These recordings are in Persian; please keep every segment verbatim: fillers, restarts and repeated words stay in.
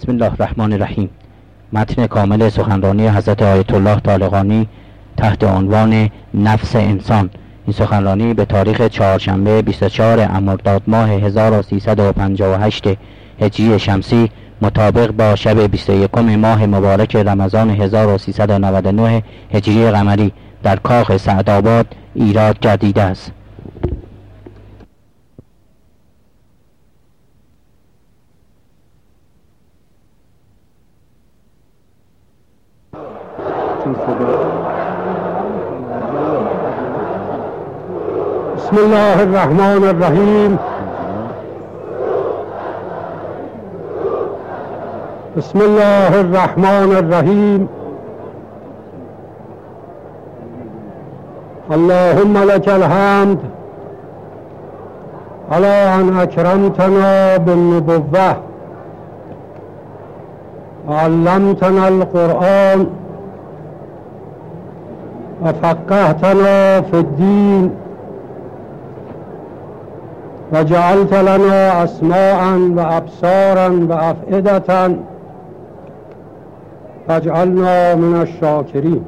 بسم الله الرحمن الرحیم. متن کامل سخنرانی حضرت آیت الله طالقانی تحت عنوان نفس انسان. این سخنرانی به تاریخ چهارشنبه بیست و چهارم مرداد ماه هزار و سیصد و پنجاه و هشت هجری شمسی مطابق با شب بیست و یکم ماه مبارک رمضان هزار و سیصد و نود و نه هجری قمری در کاخ سعدآباد ایراد گردیده است. بسم الله الرحمن الرحیم. بسم الله الرحمن الرحیم. اللهم لك الحمد على ان اکرمتنا بالنبوة وعلمتنا القرآن وفقهتنا في الدين وجعلت لنا اسماعا وابصارا وافئدة فاجعلنا من الشاكرين.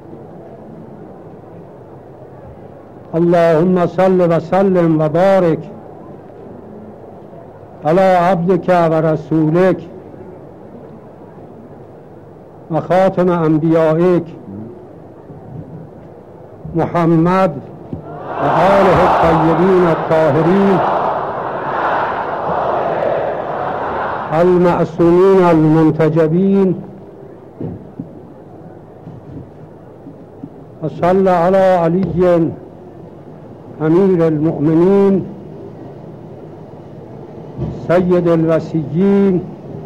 اللهم صل وسلم وبارك على عبدك ورسولك وخاتم انبيائك محمد وآله الطيبين الطاهرين المعصومين المنتجبين وصلى على علي أمير المؤمنين سيد الوصيين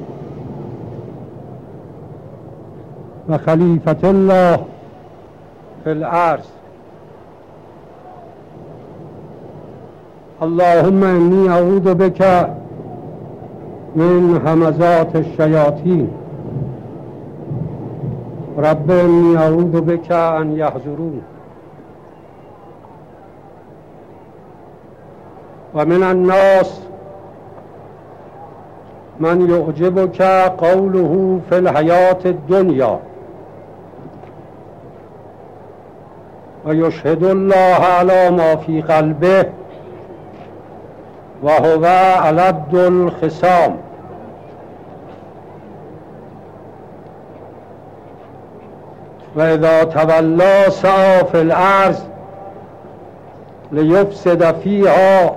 وخليفة الله في الأرض. اللهم إني أعوذ بك من همزات الشياطين رب إني أعوذ بك أن يحضرون. ومن الناس من يعجبك قوله في الحياة الدنيا ويشهد الله على ما في قلبه وهو ألد الخصام. وإذا تولى سعى في الأرض ليفسد فيها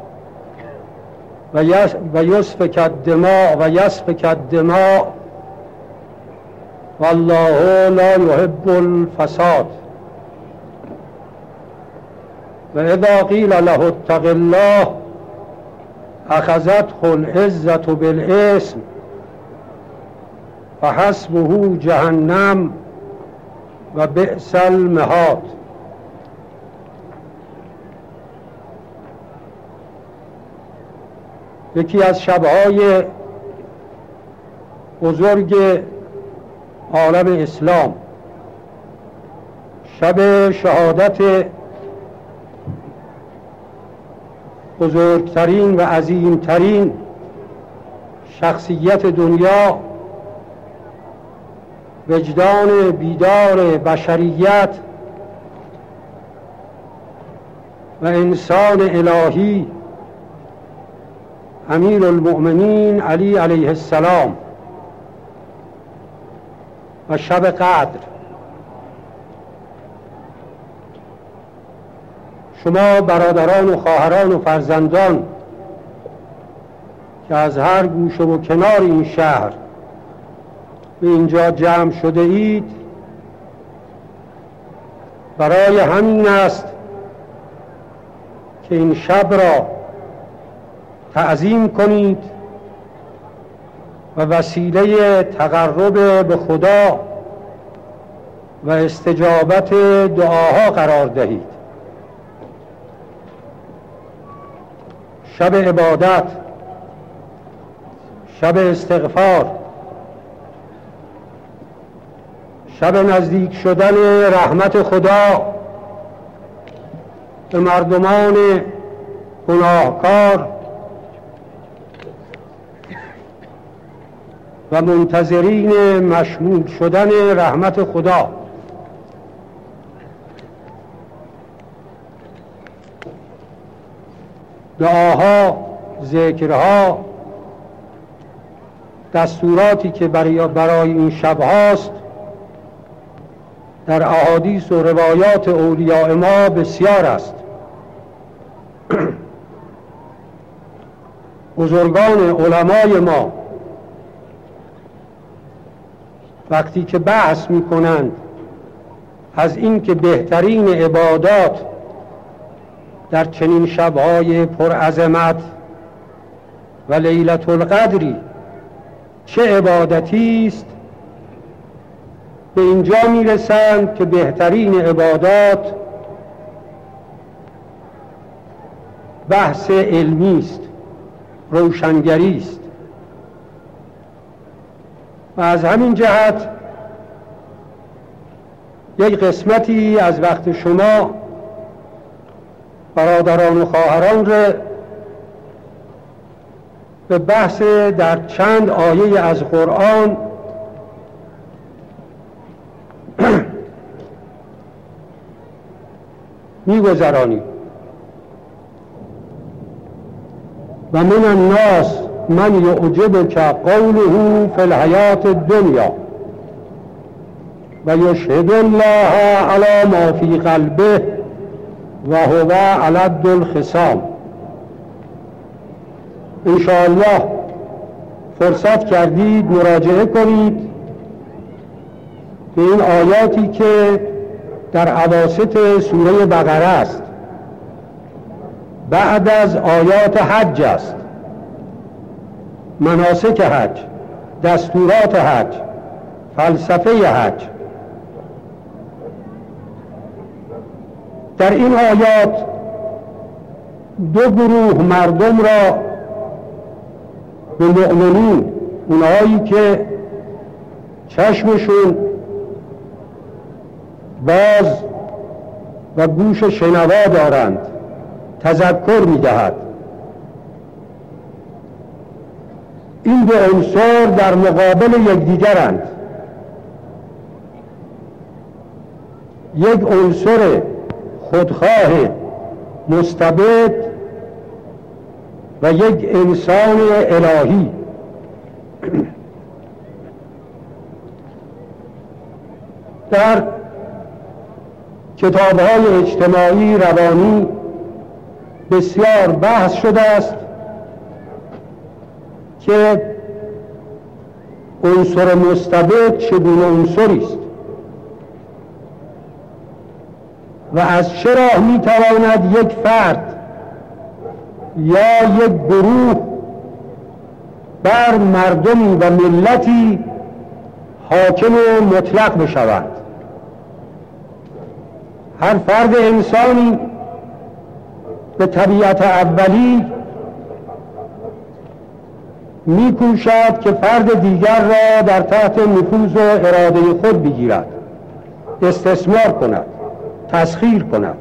ويسفك الدماء ويسفك الدماء والله لا يحب الفساد. وإذا قيل له اتق الله أخذته العزة بالإثم فحسبه جهنم وبئس المهاد. یکی از شبهای بزرگ عالم اسلام، شب شهادت بزرگترین و عظیمترین شخصیت دنیا، وجدان بیدار بشریت و انسان الهی امیر المؤمنین علی علیه السلام و شب قدر. شما برادران و خواهران و فرزندان که از هر گوشه و کنار این شهر به اینجا جمع شده اید، برای همین است که این شب را تعظیم کنید و وسیله تقرب به خدا و استجابت دعاها قرار دهید. شب عبادت، شب استغفار، شب نزدیک شدن رحمت خدا به مردمان گناهکار و منتظرین مشمول شدن رحمت خدا. دعاها، ذکرها، دستوراتی که برای برای این شب هاست در احادیث و روایات اولیاء ما بسیار است. بزرگان علمای ما وقتی که بحث می کنند از این که بهترین عبادات در چنین شبهای پرعظمت و لیلة القدری چه عبادتی است، به اینجا می رسند که بهترین عبادات بحث علمی است، روشنگری است. و از همین جهت یک قسمتی از وقت شما برادران و خواهران را به بحث در چند آیه از قرآن می‌گذرانیم. و من الناس من یعجبک قوله فی الحیاة الدنیا و یشهد الله علی ما فی قلبه و هو علد الخصام. انشاءالله فرصت کردید مراجعه کنید به این آیاتی که در اواسط سوره بقره است، بعد از آیات حج است، مناسک حج، دستورات حج، فلسفه حج. در این آیات دو گروه مردم را به مؤمنین، اونهایی که چشمشون باز و گوش شنوا دارند، تذکر می‌دهد. این دو عنصر در مقابل یکدیگرند. یک عنصر خودخواه مستبد و یک انسان الهی. در کتاب‌های اجتماعی روانی بسیار بحث شده است که عنصر مستبد چگونه عنصری است و از چه راه میتواند یک فرد یا یک گروه بر مردمی و ملتی حاکم مطلق بشود. هر فرد انسانی به طبیعت اولی می‌کوشد که فرد دیگر را در تحت نفوذ و اراده خود بگیرد، استثمار کند، تسخیر کند.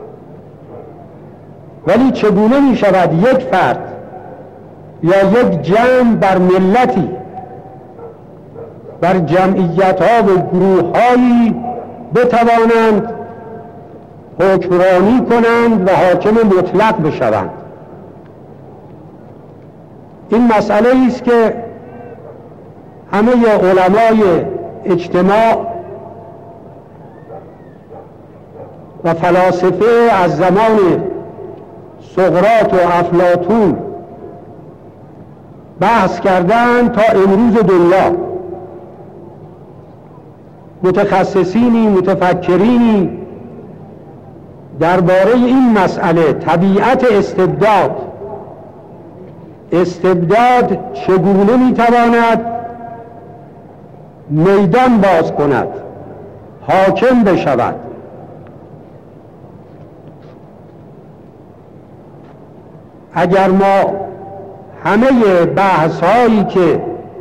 ولی چگونه می شود یک فرد یا یک جمع بر ملتی، بر جمعیت ها و گروه هایی بتوانند حکمرانی کنند و حاکم مطلق بشوند؟ این مسئله است که همه علمای اجتماع و فلاسفه از زمان سقراط و افلاطون بحث کردند تا امروز دنیا. متخصصینی، متفکرینی درباره این مسئله، طبیعت استبداد، استبداد چگونه میتواند میدان باز کند، حاکم بشود. اگر ما همه بحث هایی که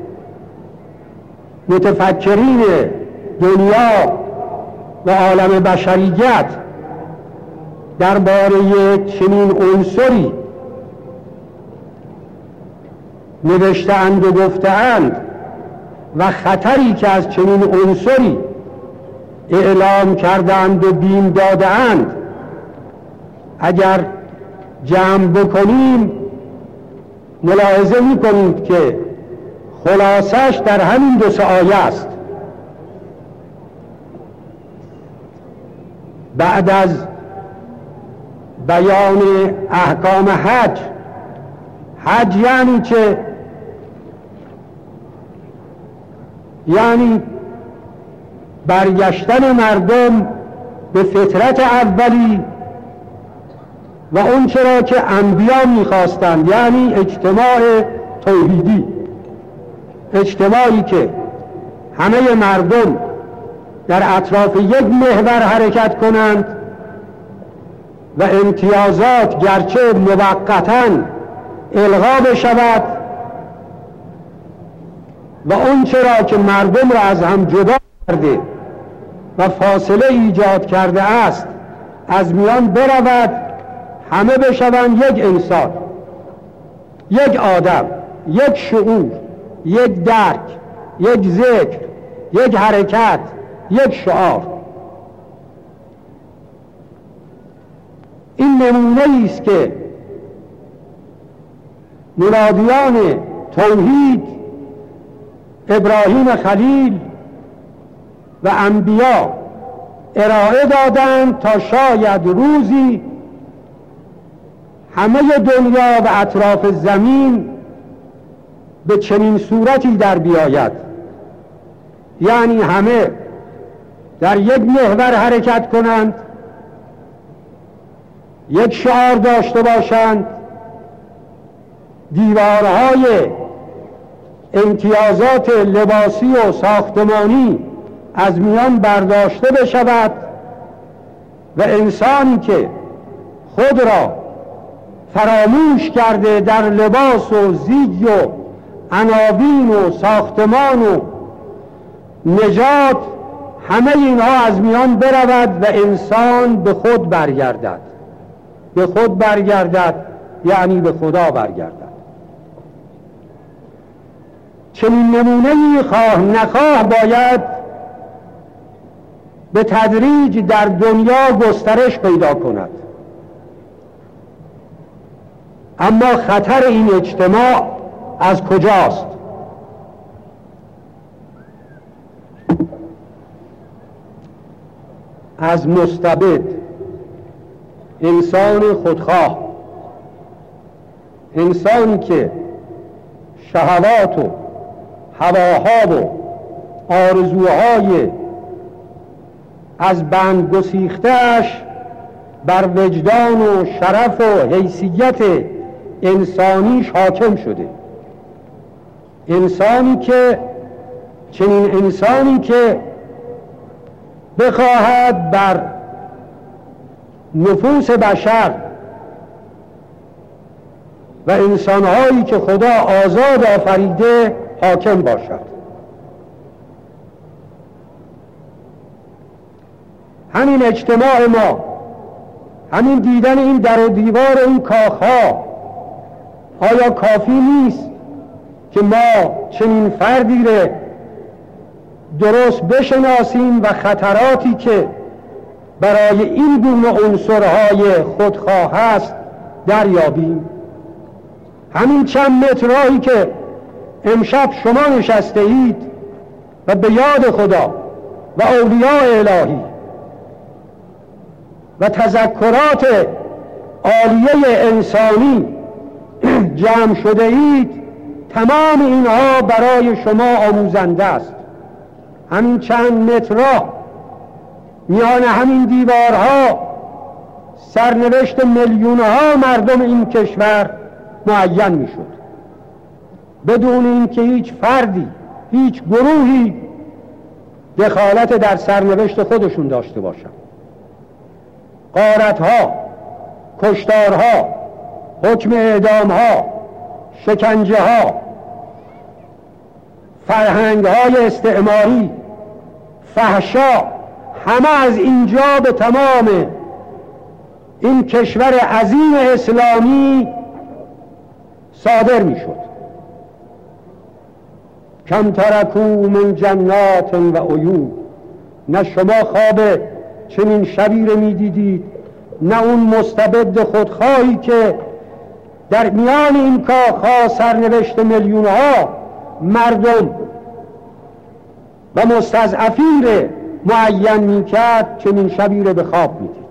متفکرین دنیا و عالم بشریت درباره چنین عنصری نوشته‌اند و گفته‌اند و خطری که از چنین عنصری اعلام کردند و بیم دادند اگر جمع بکنیم ملاحظه می‌کنید که خلاصش در همین دو سه آیه است. بعد از بیان احکام حج، حج یعنی چه؟ یعنی برگشتن مردم به فطرت اولی و اون چرا که انبیا میخواستند، یعنی اجتماع توحیدی، اجتماعی که همه مردم در اطراف یک محور حرکت کنند و امتیازات گرچه موقتاً الغا بشود و اون چرا که مردم را از هم جدا کرده و فاصله ایجاد کرده است از میان برود، همه بشوند یک انسان، یک آدم، یک شعور، یک درک، یک ذکر، یک حرکت، یک شعار. این نمونه است که منادیان توحید ابراهیم خلیل و انبیا ارائه دادند تا شاید روزی همه دنیا و اطراف زمین به چنین صورتی در بیاید، یعنی همه در یک محور حرکت کنند، یک شعار داشته باشند، دیوارهای امتیازات لباسی و ساختمانی از میان برداشته بشود و انسانی که خود را فراموش کرده در لباس و زیگ و عناوین و ساختمان و نجات، همه اینها از میان برود و انسان به خود برگردد. به خود برگردد یعنی به خدا برگردد. چنین نمونه‌ای خواه نخواه باید به تدریج در دنیا گسترش پیدا کند. اما خطر این اجتماع از کجاست؟ از مستبد، انسان خودخواه، انسانی که شهوات و هواها و آرزوهای از بند گسیخته‌اش بر وجدان و شرف و حیثیت انسانیش حاکم شده. انسانی که چنین انسانی که بخواهد بر نفوس بشر و انسانهایی که خدا آزاد آفریده حاکم باشد. همین اجتماع ما، همین دیدن این در و دیوار این کاخها آیا کافی نیست که ما چنین فردی را درست بشناسیم و خطراتی که برای این گونه عنصرهای خودخواه هست دریابیم؟ همین چند متر راهی که امشب شما نشسته اید و به یاد خدا و اولیاء الهی و تذکرات عالیه انسانی جمع شده اید، تمام اینها برای شما آموزنده است. همین چند متر راه میان همین دیوارها سرنوشت میلیونها مردم این کشور معین میشد، بدون اینکه هیچ فردی، هیچ گروهی دخالت در سرنوشت خودشون داشته باشند. غارتها، کشتارها، حکم اعدامها، شکنجه ها، فرهنگ های استعماری، فحشا، همه از اینجا به تمام این کشور عظیم اسلامی صادر می شد. کم ترکو من جنات و عیون. نه شما خواب چنین شبی رو میدیدید، نه اون مستبد خودخواهی که در میان این کاخها سرنوشت میلیون ها مردم و مستضعفین رو معین میکرد. چنین شبی رو به خواب میدید.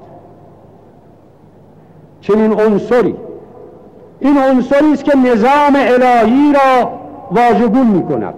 چنین عنصری، این عنصری است که نظام الهی را واژگون میکند.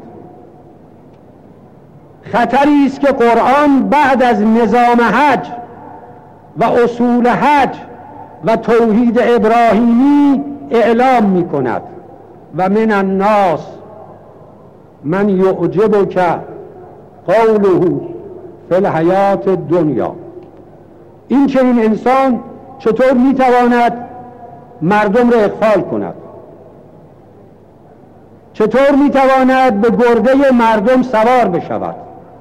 خطری است که قرآن بعد از نظام حج و اصول حج و توحید ابراهیمی اعلام میکند و من الناس من یعجبک قوله فی الحیات الدنیا. این چنین انسان چطور میتواند مردم را اغفال کند؟ چطور میتواند به گرده مردم سوار بشود؟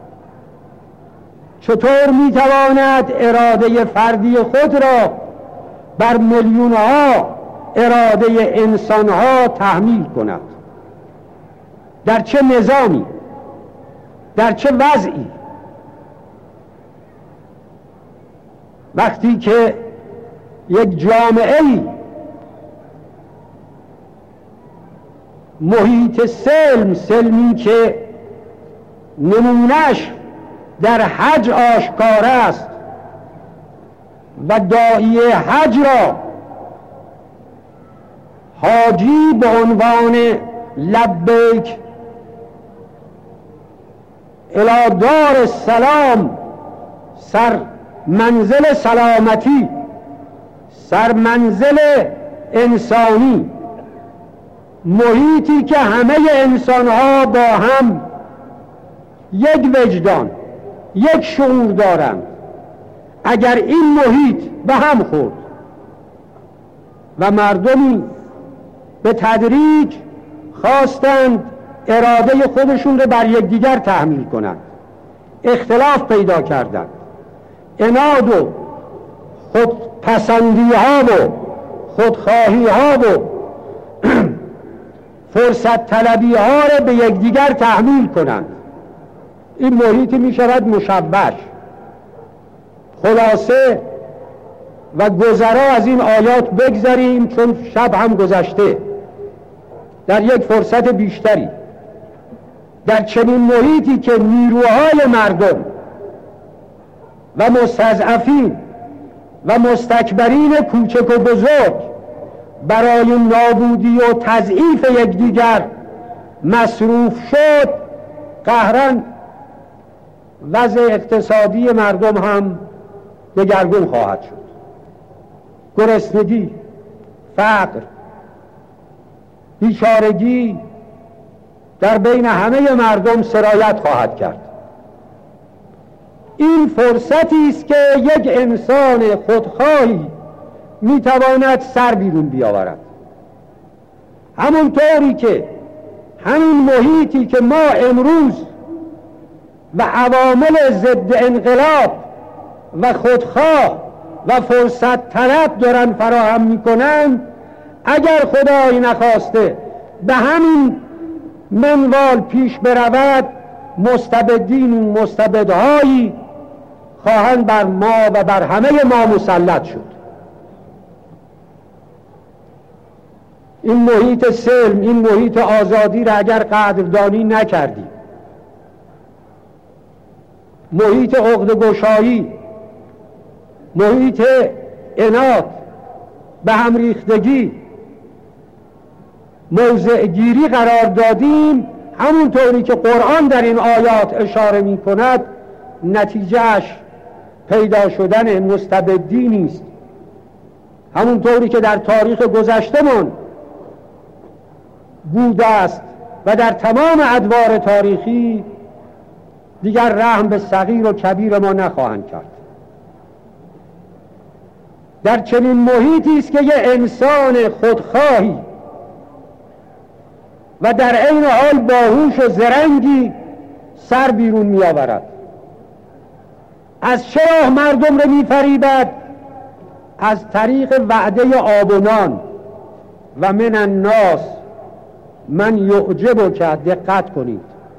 چطور میتواند اراده فردی خود را بر میلیونها اراده انسانها تحمیل کند؟ در چه نظامی، در چه وضعی؟ وقتی که یک جامعه‌ای محیط سلم، سلمی که نمونش در حج آشکار است و داعی حج را حاجی به عنوان لبیک الی دار السلام، سر منزل سلامتی، سر منزل انسانی، محیطی که همه انسانها با هم یک وجدان، یک شعور دارند. اگر این محیط به هم خورد و مردمی به تدریج خواستند اراده خودشون رو بر یکدیگر تحمیل کنند، اختلاف پیدا کردند، عناد و خودپسندی ها و خودخواهی ها و فرصت طلبی ها رو به یکدیگر تحمیل کنند، این محیطی می شود مشوش. خلاصه و گذرا از این آیات بگذاریم، چون شب هم گذشته. در یک فرصت بیشتری در چنین محیطی که نیروهای مردم و مستضعفین و مستکبرین کوچک و بزرگ برای نابودی و تضعیف یکدیگر مصروف شد، قهرن وضع اقتصادی مردم هم دگرگون خواهد شد. گرسنگی، فقر، بیچارگی در بین همه مردم سرایت خواهد کرد. این فرصتی است که یک انسان خودخواهی میتواند سر بیرون بیاورد. همونطوری که همین محیطی که ما امروز و عوامل ضد انقلاب و خودخواه و فرصت طلب دارن فراهم میکنن، اگر خدای نخواسته به همین منوال پیش برود، مستبدین و مستبدهایی خواهند بر ما و بر همه ما مسلط شد. این محیط سلم، این محیط آزادی را اگر قدردانی نکردی، محیط عقده‌گشایی، محیط عناد، به هم ریختگی، موضع گیری قرار دادیم، همونطوری که قرآن در این آیات اشاره می کند، نتیجهش پیدا شدن مستبدی نیست. همونطوری که در تاریخ گذشته‌مان بوده است و در تمام ادوار تاریخی، دیگر رحم به صغیر و کبیر ما نخواهند کرد. در چنین محیطی است که یه انسان خودخواهی و در عین حال باهوش و زرنگی سر بیرون می آورد. از چه راه مردم رو می فریبد؟ از طریق وعده آب و نان. و من الناس من یعجبک، دقت کنید،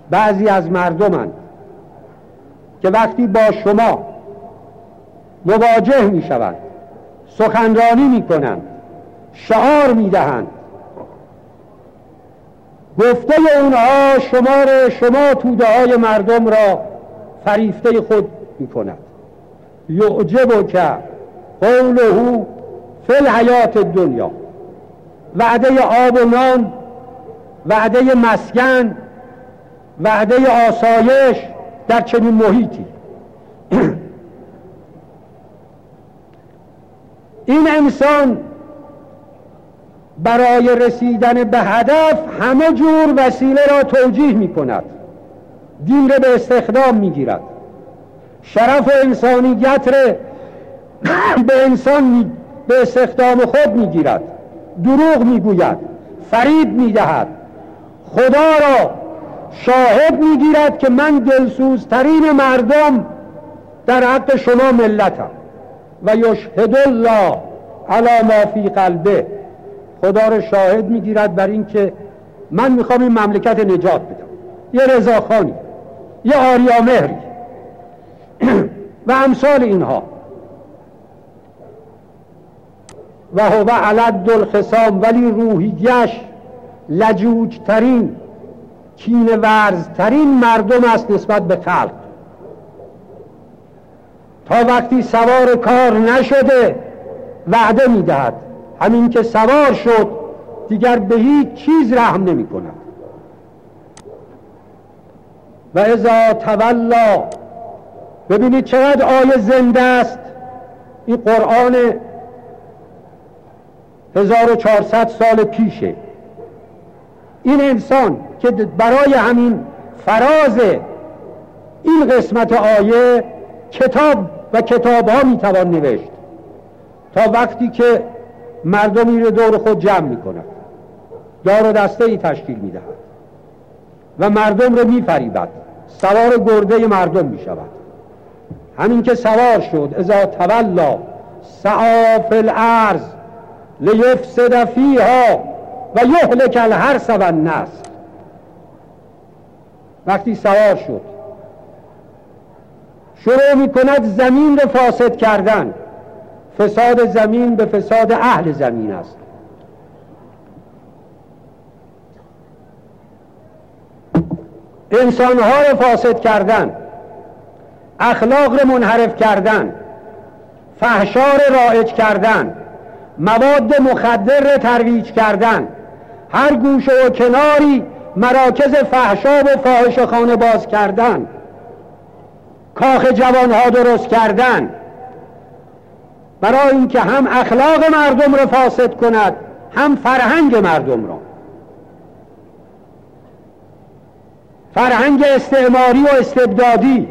بعضی از مردمند که وقتی با شما مواجه می شوند، سخنرانی می کنند، شعار می دهند، گفته اونها شما را شما توده های مردم را فریفته خود می کند. یعجبک قوله فی الحیات الدنیا، وعده آب و نان، وعده مسکن، وعده آسایش در چنین محیطی. این انسان برای رسیدن به هدف همه جور وسیله را توجیه می کند، دین را به استخدام می گیرد، شرف و انسانیت را به انسان به استخدام خود می گیرد، دروغ می گوید، فریب می دهد، خدا را شاهد می گیرد که من دلسوزترین مردم در حق شما ملتم و یشهد الله علی ما فی قلبه، خدا را شاهد می گیرد بر این که من میخوام این مملکت نجات بدم، یه رضاخانی، یه آریامهری و امثال اینها. و هو علد الخصام، ولی روحیش لجوجترین، کینه ورزترین مردم است نسبت به خلق. تا وقتی سوار کار نشده وعده میدهد، همین که سوار شد دیگر به هیچ چیز رحم نمی کند. و اذا تولا، ببینید چقدر آیه زنده است این قرآن هزار و چهارصد سال پیشه. این انسان که برای همین فراز این قسمت آیه کتاب و کتاب ها میتوان نوشت، تا وقتی که مردمی رو دور خود جمع میکند، دار و دسته ای تشکیل میدهد و مردم رو میفریبد، سوار گرده مردم میشود. همین که سوار شد، اذا تولا سعی فی الارض لیفسد فیها و یهلک الحرث و النسل. وقتی سوار شد شروع میکند زمین رو فاسد کردن. فساد زمین به فساد اهل زمین است. انسانها رو فاسد کردن، اخلاق رو منحرف کردن، فحشا رو رایج کردن، مواد مخدر رو ترویج کردن، هر گوشه و کناری مراکز فحشا و فاحشه‌خانه باز کردن، کاخ جوانها درست کردن، برای اینکه هم اخلاق مردم رو فاسد کند هم فرهنگ مردم را. فرهنگ استعماری و استبدادی.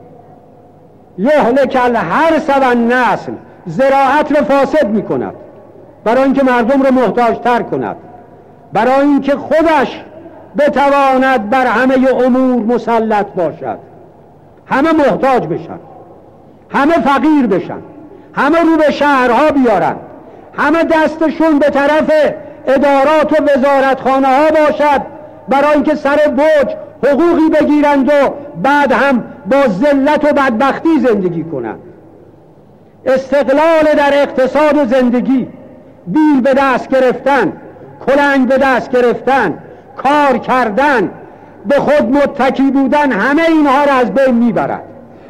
یهلک الحرث و النسل، زراعت رو فاسد می کند برای اینکه مردم رو محتاج تر کند، برای اینکه خودش بتواند بر همه امور مسلط باشد، همه محتاج بشن، همه فقیر بشن، همه رو به شهرها بیارن، همه دستشون به طرف ادارات و وزارتخانه ها باشد برای اینکه سر بوج حقوقی بگیرند و بعد هم با ذلت و بدبختی زندگی کنند. استقلال در اقتصاد و زندگی، بیل به دست گرفتن، کلنگ به دست گرفتن، کار کردن، به خود متکی بودن، همه اینها را از بین میبرد.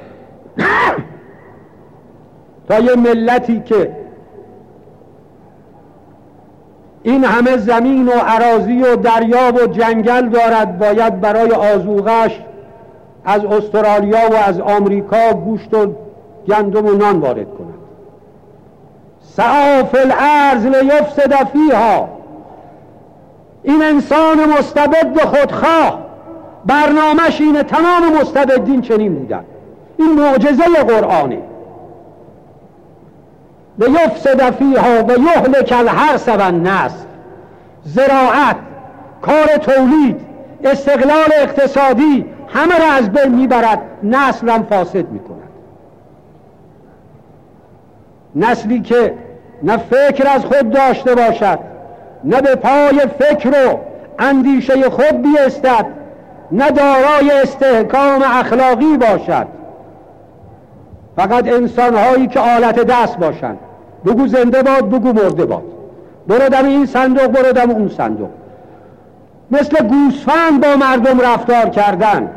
تا یه ملتی که این همه زمین و اراضی و دریا و جنگل دارد باید برای آذوقه‌اش از استرالیا و از آمریکا گوشت و گندم و نان وارد کند. سعی فی الارض لیفسد فیها. این انسان مستبد خودخواه برنامه‌ش اینه، تمام مستبدین چنین بودن. این معجزه قرآنه. لیفسد فیها و یهلک الحرث و النسل. زراعت، کار تولید، استقلال اقتصادی همه را از بین میبرد، نسل هم فاسد میکند. نسلی که نه فکر از خود داشته باشد، نه به پای فکر و اندیشه خود بیستد، نه دارای استحکام اخلاقی باشد، فقط انسانهایی که آلت دست باشند. بگو زنده باد، بگو مرده باد، برو دم این صندوق، برو دم اون صندوق، مثل گوسفند با مردم رفتار کردن.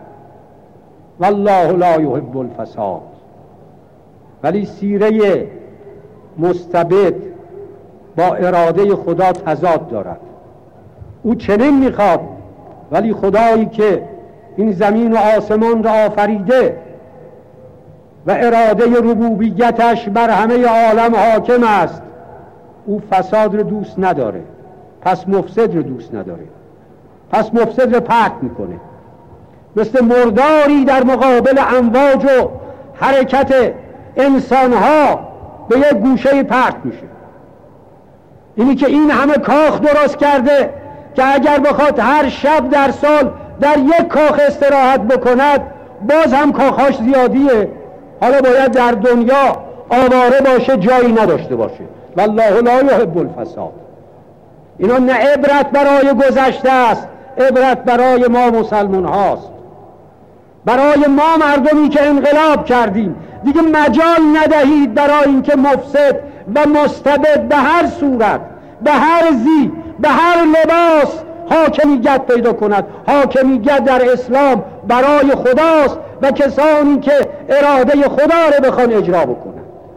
والله لا یحب الفساد. ولی سیره مستبد با اراده خدا تضاد دارد. او چنین میخواد، ولی خدایی که این زمین و آسمان را آفریده و اراده ربوبیتش بر همه عالم حاکم است، او فساد رو دوست نداره، پس مفسد رو دوست نداره، پس مفسد رو پرت میکنه. مثل مرداری در مقابل امواج و حرکت انسانها به یک گوشه پرت میشه. اینی که این همه کاخ درست کرده که اگر بخواد هر شب در سال در یک کاخ استراحت بکند، باز هم کاخاش زیادیه. حالا باید در دنیا آواره باشه، جایی نداشته باشه. والله لا یحب الفساد. اینا نه عبرت برای گذشته است، عبرت برای ما مسلمان هاست، برای ما مردمی که انقلاب کردیم. دیگه مجال ندهید برای اینکه مفسد و مستبد به هر صورت، به هر زی، به هر لباس حاکمیت پیدا کند. حاکمیت در اسلام برای خداست و کسانی که اراده خدا رو بخوان اجرا بکنن.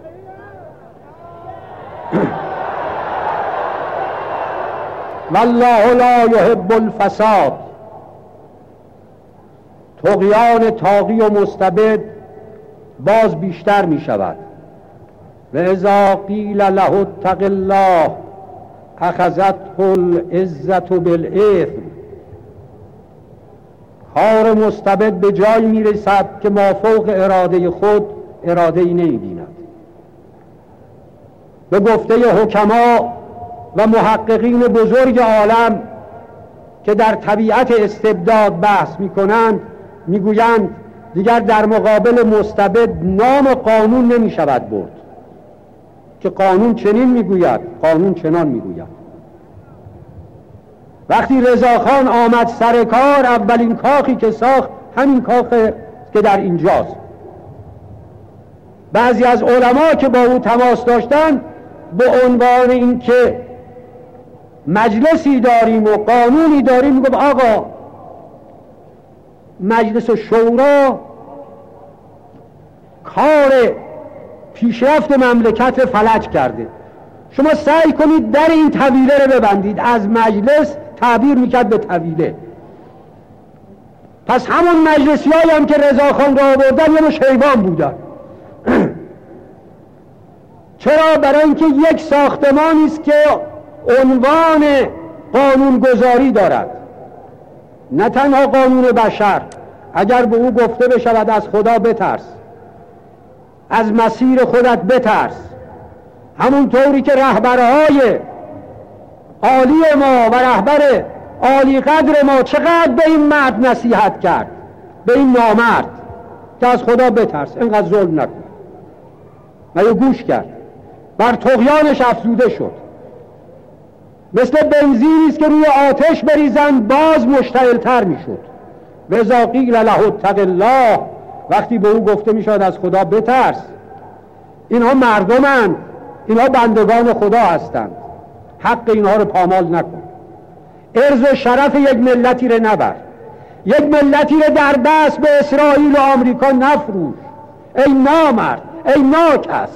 والله لا یحب الفساد. طغیان طاغی و مستبد باز بیشتر می شود. و اذا قیل له اتق الله اخذته العزة بالاثم. کار مستبد به جای می رسد که مافوق اراده خود اراده ای نمی بیند. به گفته حکما و محققین بزرگ عالم که در طبیعت استبداد بحث می کنند، می گویند دیگر در مقابل مستبد نام قانون نمی شود برد، که قانون چنین می گوید، قانون چنان می گوید. وقتی رضاخان آمد سر کار، اولین کاخی که ساخت همین کاخ که در اینجاست. بعضی از علما که با او تماس داشتن به عنوان این که مجلسی داریم و قانونی داریم، میگفت آقا مجلس شورا کار پیشرفت مملکت رو فلج کرده، شما سعی کنید در این طویله رو ببندید. از مجلس تعبیر میکرد به طویله. پس همون مجلسی هایی هم که رضاخان را آوردن یه مش حیوان بودن. چرا؟ برای اینکه یک ساختمانی است که عنوان قانونگذاری دارد، نه تنها قانون بشر. اگر به او گفته بشود از خدا بترس، از مسیر خودت بترس، همون طوری که رهبرهای عالی ما و رهبر عالی قدر ما چقدر به این مرد نصیحت کرد، به این نامرد که از خدا بترس، اینقدر ظلم نکن، نه گوش کرد، بر طغیانش افزوده شد. مثل بنزینی است که روی آتش بریزن باز مشتعل‌تر میشد. و اذا قیل له اتق الله، وقتی به او گفته میشد از خدا بترس. اینها مردمند، اینها بندگان خدا هستند، حق اینها رو پامال نکن. عرض و شرف یک ملتی رو نبر، یک ملتی رو در دست به اسرائیل و آمریکا نفروش. ای نامرد، ای ناکس.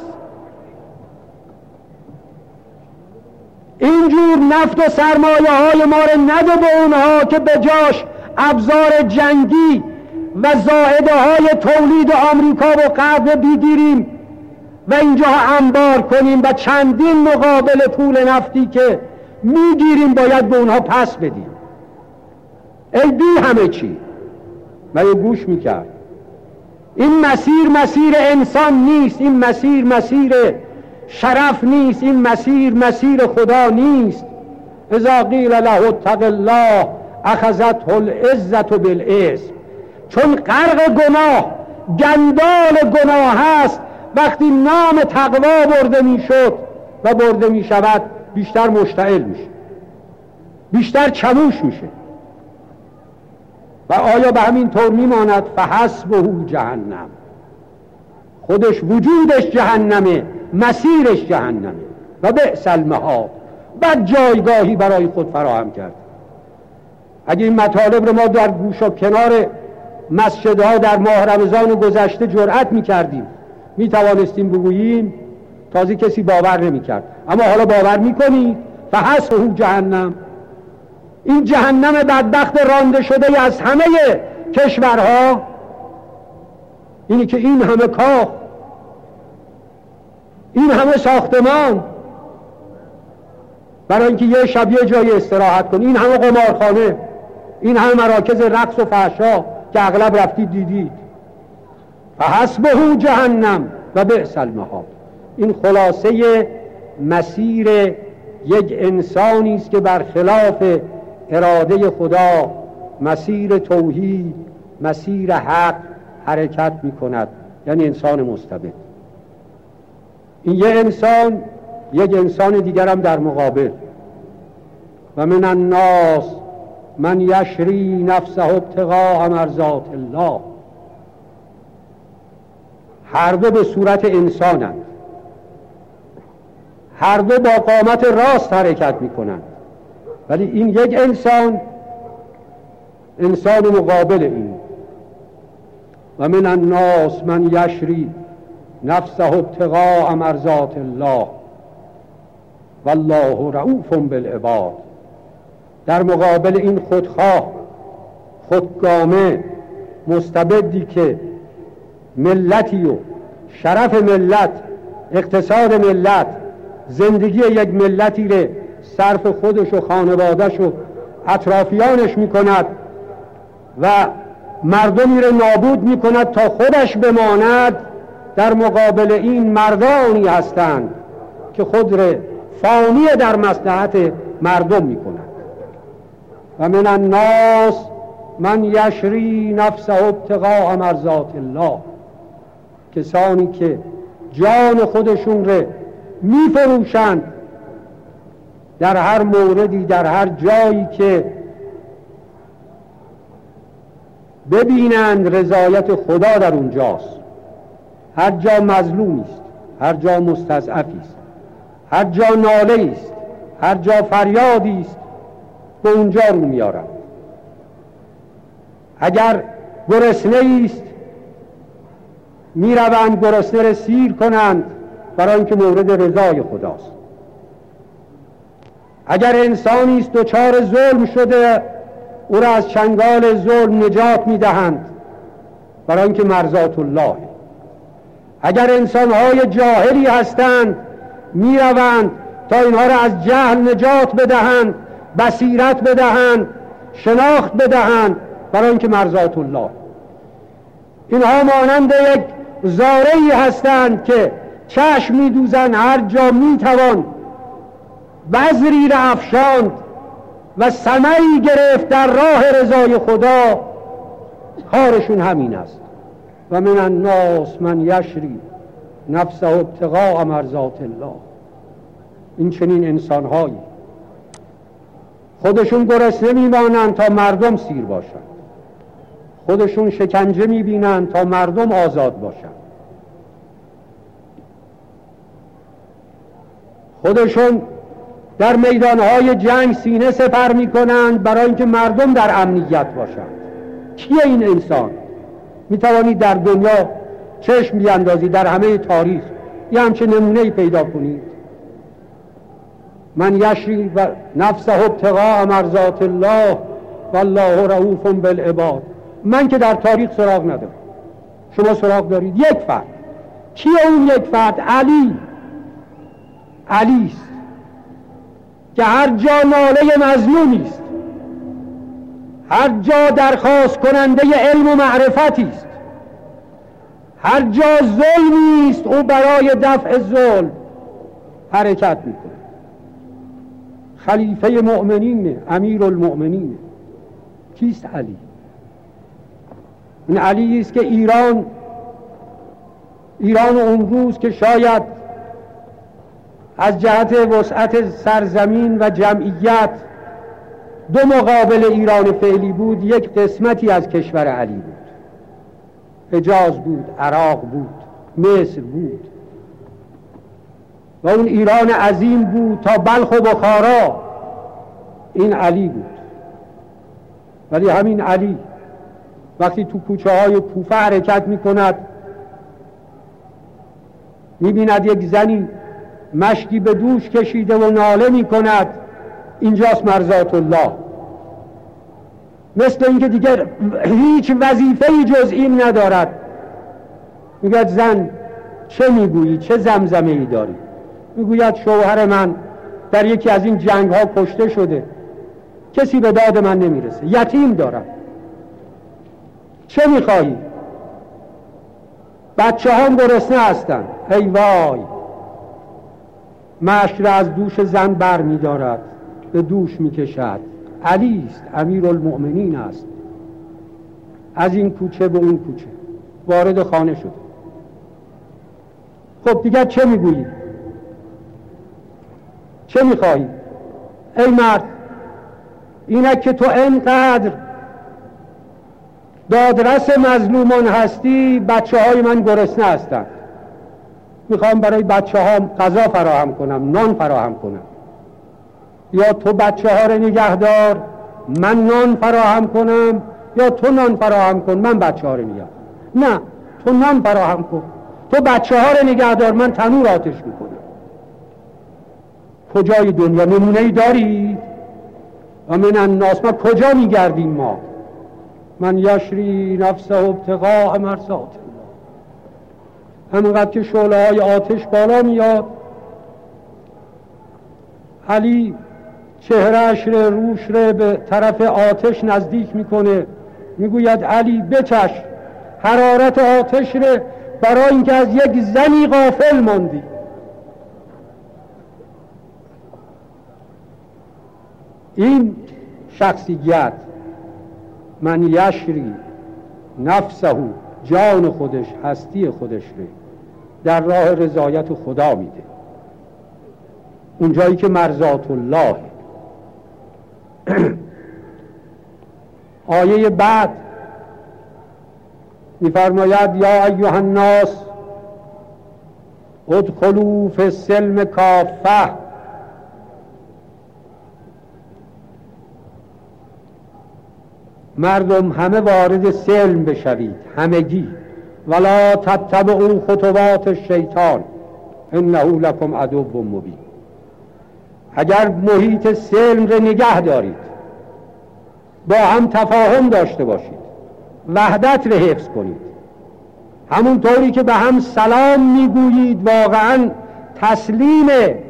اینجور نفت و سرمایه های ما رو نده به اونها که به جاش ابزار جنگی و زائده های تولید آمریکا و غرب بگیریم و اینجا انبار کنیم و چندین مقابل پول نفتی که میگیریم باید به اونها پس بدیم. ای بی همه چی. و یه گوش میکرد. این مسیر مسیر انسان نیست، این مسیر مسیر شرف نیست، این مسیر مسیر خدا نیست. اذا قیل له اتق الله اخذته العزة بالاثم. چون غرق گناه، گندال گناه هست، وقتی نام تقوا برده میشد و برده میشود بیشتر مشتعل میشه، بیشتر چموش میشه. و آیا به همین طور میماند؟ فحسبه جهنم، خودش وجودش جهنمه، مسیرش جهنمه و بئس المهاد، بد جایگاهی برای خود فراهم کرد. اگه این مطالب رو ما در گوش و کنار مسجدها در ماه رمضان گذشته جرأت میکردیم، میتوانستیم بگوییم، تازه کسی باور نمیکرد، اما حالا باور میکنید؟ فحسبه جهنم، این جهنم بدبخت رانده شده از همه کشورها اینی که این همه کاخ، این همه ساختمان برای اینکه یه شب یه جای استراحت کنی، این همه قمارخانه، این همه مراکز رقص و فحشا که اغلب رفتید دیدید. فحسبه جهنم و بئس المهاد. این خلاصه مسیر یک انسانی است که برخلاف اراده خدا، مسیر توحید، مسیر حق حرکت می کند، یعنی انسان مستبد. این یه انسان، یک انسان دیگر هم در مقابل. و من الناس من یشری نفسه ابتغاء مرضات الله. هر دو به صورت انسانند، هر دو با قامت راست حرکت می کنند، ولی این یک انسان، انسان مقابل این. و من الناس من یشری نفسه ابتغاء مرضات الله والله رؤوف بالعباد. در مقابل این خودخواه، خودگامه، مستبدی که ملتی و شرف ملت، اقتصاد ملت، زندگی یک ملتی رو صرف خودش و خانوادهش و اطرافیانش می کند و مردمی رو نابود می کند تا خودش بماند، در مقابل این مردانی هستند که خود را فانی در مصلحت مردم می کند. و من الناس من یشری نفسه ابتغاء مرضات الله. کسانی که جان خودشون رو می فروشند در هر موردی، در هر جایی که ببینند رضایت خدا در اونجاست. هر جا مظلومی است، هر جا مستضعفی است، هر جا ناله است، هر جا فریادی است، به اونجا رو میارند. اگر گرسنه است میروند گرسنه را سیر کنند برای اینکه مورد رضای خداست. اگر انسانی است دچار ظلم شده، او را از چنگال ظلم نجات میدهند برای اینکه مرضات الله. اگر انسانهای جاهلی هستند میروند تا اینها را از جهل نجات بدهند، بصیرت بدهند، شناخت بدهند برای اینکه مرضات الله. اینها مانند یک زارعی هستند که چشم میدوزند هر جا میتوان بذری را افشاند و ثمری گرفت در راه رضای خدا. کارشون همین است. و من الناس من یشری نفسه ابتغاء مرضات الله. این چنین انسانهایی خودشون گرسنه میمانند تا مردم سیر باشند، خودشون شکنجه میبینند تا مردم آزاد باشند، خودشون در میدانهای جنگ سینه سپر میکنند برای اینکه مردم در امنیت باشند. کیه این انسان؟ میتوانید در دنیا چشم بیاندازید، در همه تاریخ یه همچه نمونه‌ای پیدا کنید. من یشری و نفسه ابتغاء مرضات الله والله رؤوف بالعباد. من که در تاریخ سراغ ندارم، شما سراغ دارید. یک فرد. کیه اون یک فرد؟ علی. علی است که هر جا ناله مظلومی است، هر جا درخواست کننده علم و معرفتی است، هر جا ظلمی است، او برای دفع ظلم حرکت میکنه. خلیفه مؤمنین، امیر المؤمنین. کیست علی؟ این علی است که ایران ایران اون روز که شاید از جهت وسعت سرزمین و جمعیت دو مقابل ایران فعلی بود، یک قسمتی از کشور علی بود. حجاز بود، عراق بود، مصر بود و اون ایران عظیم بود تا بلخ و بخارا، این علی بود. ولی همین علی وقتی تو کوچه های کوفه حرکت می کند، می بیند یک زنی مشکی به دوش کشیده و ناله می کند، اینجاست مرضات الله. مثل اینکه دیگر هیچ وظیفه‌ای جز این ندارد. میگوید زن چه میگویی؟ چه زمزمه‌ای داری؟ میگوید شوهر من در یکی از این جنگ ها کشته شده، کسی به داد من نمیرسه، یتیم دارم. چه میخواهی؟ بچه هم گرسنه هستن. ای وای، مشک را از دوش زن بر میدارد، به دوش میکشد. علی است، امیرالمؤمنین است. از این کوچه به اون کوچه وارد خانه شد. خب دیگر چه میگویی؟ چه میخواهی؟ ای مرد، اینک که تو اینقدر دادرس مظلومان هستی، بچه های من گرسنه هستند، میخوام برای بچه ها غذا فراهم کنم، نان فراهم کنم. یا تو بچه ها رو نگه دار من نان فراهم کنم، یا تو نان فراهم کن من بچه ها رو نگه. نه، تو نان فراهم کن، تو بچه ها رو نگه دار، من تنور آتش میکنم. کجای دنیا نمونه ای دارید؟ و من الناس، ما کجا میگردیم ما؟ من یشری نفسه ابتغاء مرضات الله. همینقدر که شعله های آتش بالا میاد، علی چهرهش ره روش ره به طرف آتش نزدیک میکنه، میگوید علی بچش حرارت آتش ره، برای اینکه از یک زنی غافل ماندی. این شخصیت من یشری نفسه، جان خودش، هستی خودش رو در راه رضایت خدا میده، اونجایی که مرضات الله. آیه بعد میفرماید یا ایها الناس ادخلوا فی السلم کافه. مردم همه وارد سلم بشوید، همگی. ولا تتبعوا خطوات الشیطان انه لکم عدو مبین. اگر محیط سلم رو نگه دارید، با هم تفاهم داشته باشید، وحدت رو حفظ کنید، همون طوری که به هم سلام میگویید، واقعا تسلیم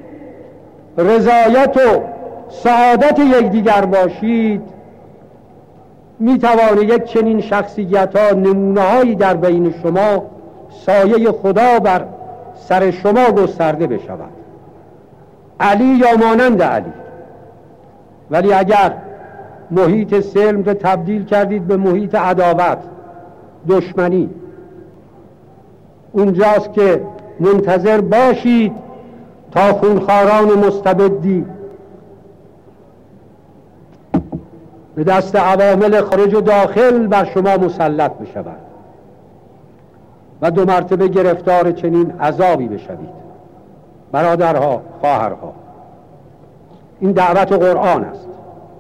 رضایت و سعادت یکدیگر باشید، میتوانه یک چنین شخصیت ها، نمونه هایی در بین شما، سایه خدا بر سر شما گسترده بشود. علی یا مانند علی. ولی اگر محیط سلم رو تبدیل کردید به محیط عداوت، دشمنی، اونجاست که منتظر باشید تا خونخواران مستبدی به دست عوامل خارج و داخل بر شما مسلط بشوند و دو مرتبه گرفتار چنین عذابی بشوید. برادرها، خواهرها، این دعوت قرآن است.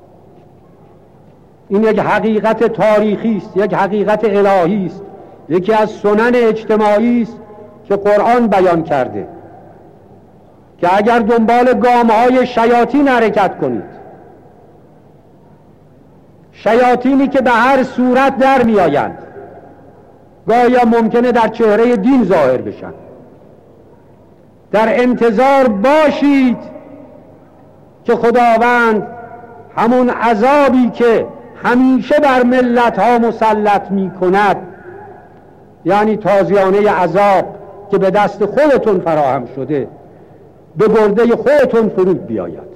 این یک حقیقت تاریخی است، یک حقیقت الهی است، یکی از سنن اجتماعی است که قرآن بیان کرده که اگر دنبال گام‌های شیاطین حرکت کنید، شیاطینی که به هر صورت در می آیند، گاهی ممکنه در چهره دین ظاهر بشن، در انتظار باشید که خداوند همون عذابی که همیشه بر ملت ها مسلط می کند، یعنی تازیانه عذاب که به دست خودتون فراهم شده، به گرده خودتون فرود بیاید.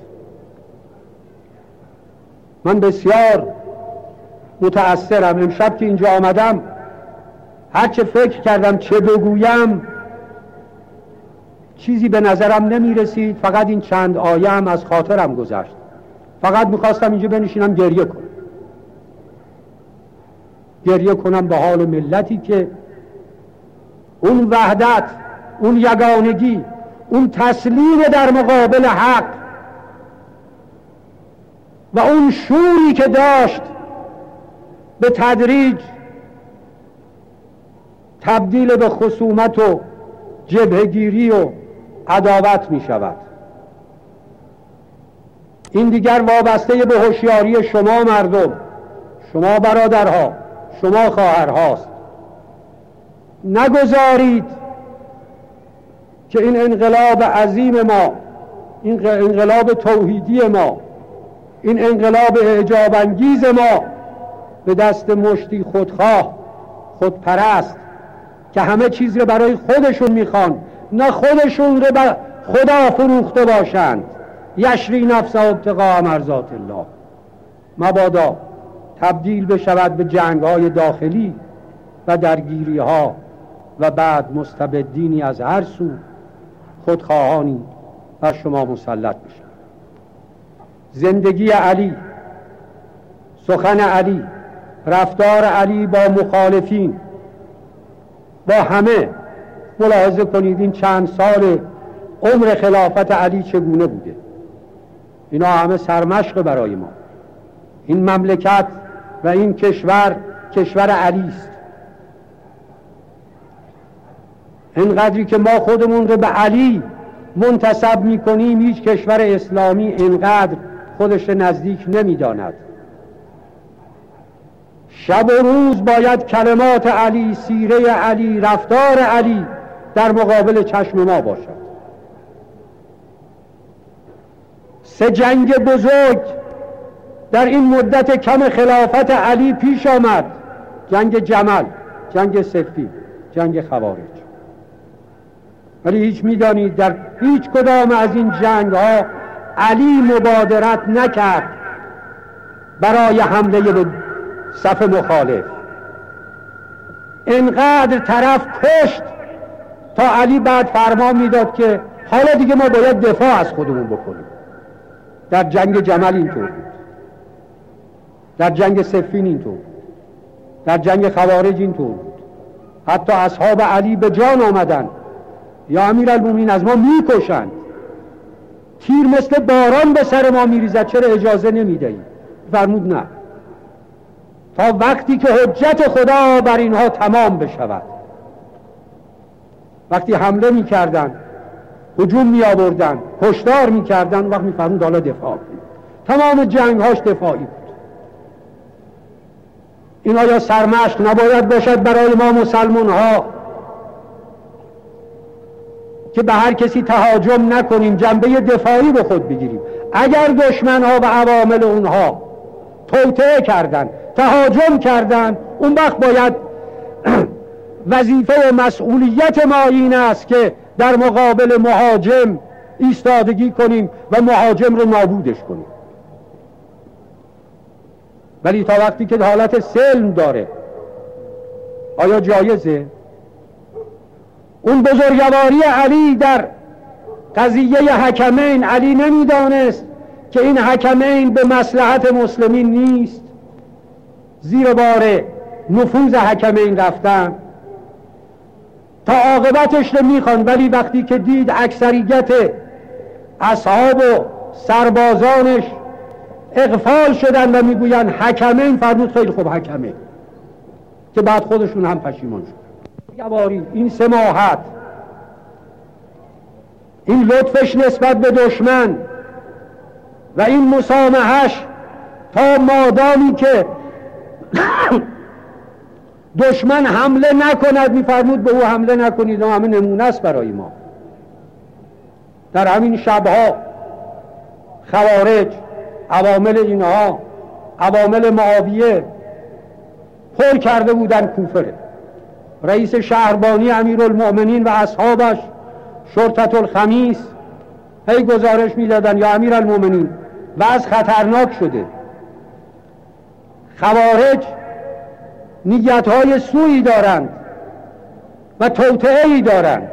من بسیار متأثرم. امشب که اینجا آمدم، هر چه فکر کردم چه بگویم، چیزی به نظرم نمی رسید. فقط این چند آیه هم از خاطرم گذشت. فقط میخواستم اینجا بنشینم گریه کنم، گریه کنم به حال ملتی که اون وحدت، اون یگانگی، اون تسلیم در مقابل حق و اون شوری که داشت به تدریج تبدیل به خصومت و جبهه‌گیری و عداوت می شود. این دیگر وابسته به هوشیاری شما مردم، شما برادرها، شما خواهرهاست. نگذارید که این انقلاب عظیم ما، این انقلاب توحیدی ما، این انقلاب اعجاب انگیز ما به دست مشتی خودخواه، خودپرست که همه چیز رو برای خودشون میخوان، نه خودشون رو به خدا فروخته باشند، یشری نفس ابتغاء مرضات الله، مبادا تبدیل بشود به جنگ‌های داخلی و درگیری‌ها و بعد مستبدینی از هر سو خودخواهانی بر شما مسلط بشن. زندگی علی، سخن علی، رفتار علی با مخالفین، با همه، ملاحظه کنید این چند سال عمر خلافت علی چگونه بوده. اینا همه سرمشق برای ما. این مملکت و این کشور کشور علی است. اینقدری که ما خودمون رو به علی منتسب میکنیم، هیچ کشور اسلامی اینقدر خودش نزدیک نمیداند. شب و روز باید کلمات علی، سیره علی، رفتار علی در مقابل چشم ما باشد. سه جنگ بزرگ در این مدت کم خلافت علی پیش آمد: جنگ جمل، جنگ صفین، جنگ خوارج. ولی هیچ میدانید در هیچ کدام از این جنگ ها علی مبادرت نکرد برای حمله به صف مخالف. انقدر طرف کشت تا علی بعد فرمان میداد که حالا دیگه ما باید دفاع از خودمون بکنیم. در جنگ جمل اینطور بود، در جنگ صفین اینطور بود، در جنگ خوارج اینطور بود. حتی اصحاب علی به جان آمدن: یا امیرالمومنین از ما میکشند، تیر مثل باران به سر ما میریزد، چرا اجازه نمیدهی؟ فرمود نه، تا وقتی که حجت خدا بر اینها تمام بشود. وقتی حمله میکردن، هجوم میآوردن، هشدار میکردن، وقت میفرمود حالا دفاع کنید. تمام جنگهاش دفاعی بود. این آیا سرمشق نباید باشد برای ما مسلمان ها که به هر کسی تهاجم نکنیم، جنبه دفاعی به خود بگیریم؟ اگر دشمن ها و عوامل اونها توطئه کردن، تهاجم کردن، اون وقت باید وظیفه و مسئولیت ما این است که در مقابل مهاجم ایستادگی کنیم و مهاجم رو نابودش کنیم. ولی تا وقتی که حالت سلم داره، آیا جایزه؟ اون بزرگواری علی در قضیه حکمین، علی نمیدانست که این حکمین به مصلحت مسلمین نیست، زیر بار نفوذ حکمین رفتن، تا عاقبتش رو میخوان. ولی وقتی که دید اکثریت اصحاب و سربازانش اغفال شدن و میگوین حکمین، فرمود خیلی خوب حکمین، که بعد خودشون هم پشیمان شد. یواری این سماحت، این لطفش نسبت به دشمن و این مسامحش، تا مادامی که دشمن حمله نکند، میفرمود به او حمله نکنید. و همه نمونه است برای ما. در همین شبها خوارج، عوامل اینها، عوامل معاویه پر کرده بودن کوفه. رئیس شهربانی امیرالمؤمنین و اصحابش شرطة الخمیس هی گزارش میدادن: یا امیرالمؤمنین وضع خطرناک شده، خوارج نیت‌های سوئی دارند و توطئه‌ای دارند،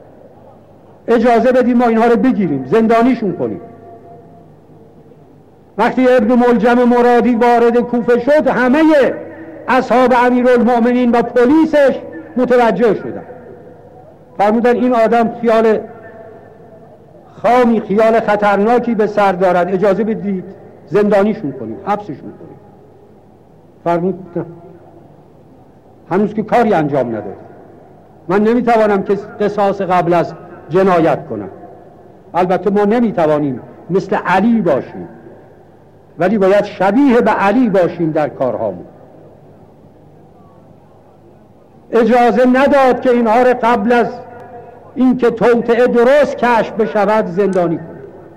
اجازه بدیم ما اینها رو بگیریم، زندانیشون کنیم. وقتی ابن ملجم مرادی وارد کوفه شد، همه اصحاب امیرالمؤمنین و پلیسش متوجه شدن، فرمودن این آدم خیال خامی، خیال خطرناکی به سر دارد، اجازه بدید زندانیشون کنیم، حبسشون کنیم. فرمود نه، هنوز که کاری انجام نداد، من نمیتوانم که قصاص قبل از جنایت کنم. البته ما نمیتوانیم مثل علی باشیم، ولی باید شبیه به علی باشیم در کارهامون. اجازه نداد که اینها را قبل از اینکه توطئه درست کشف بشود زندانی کنیم.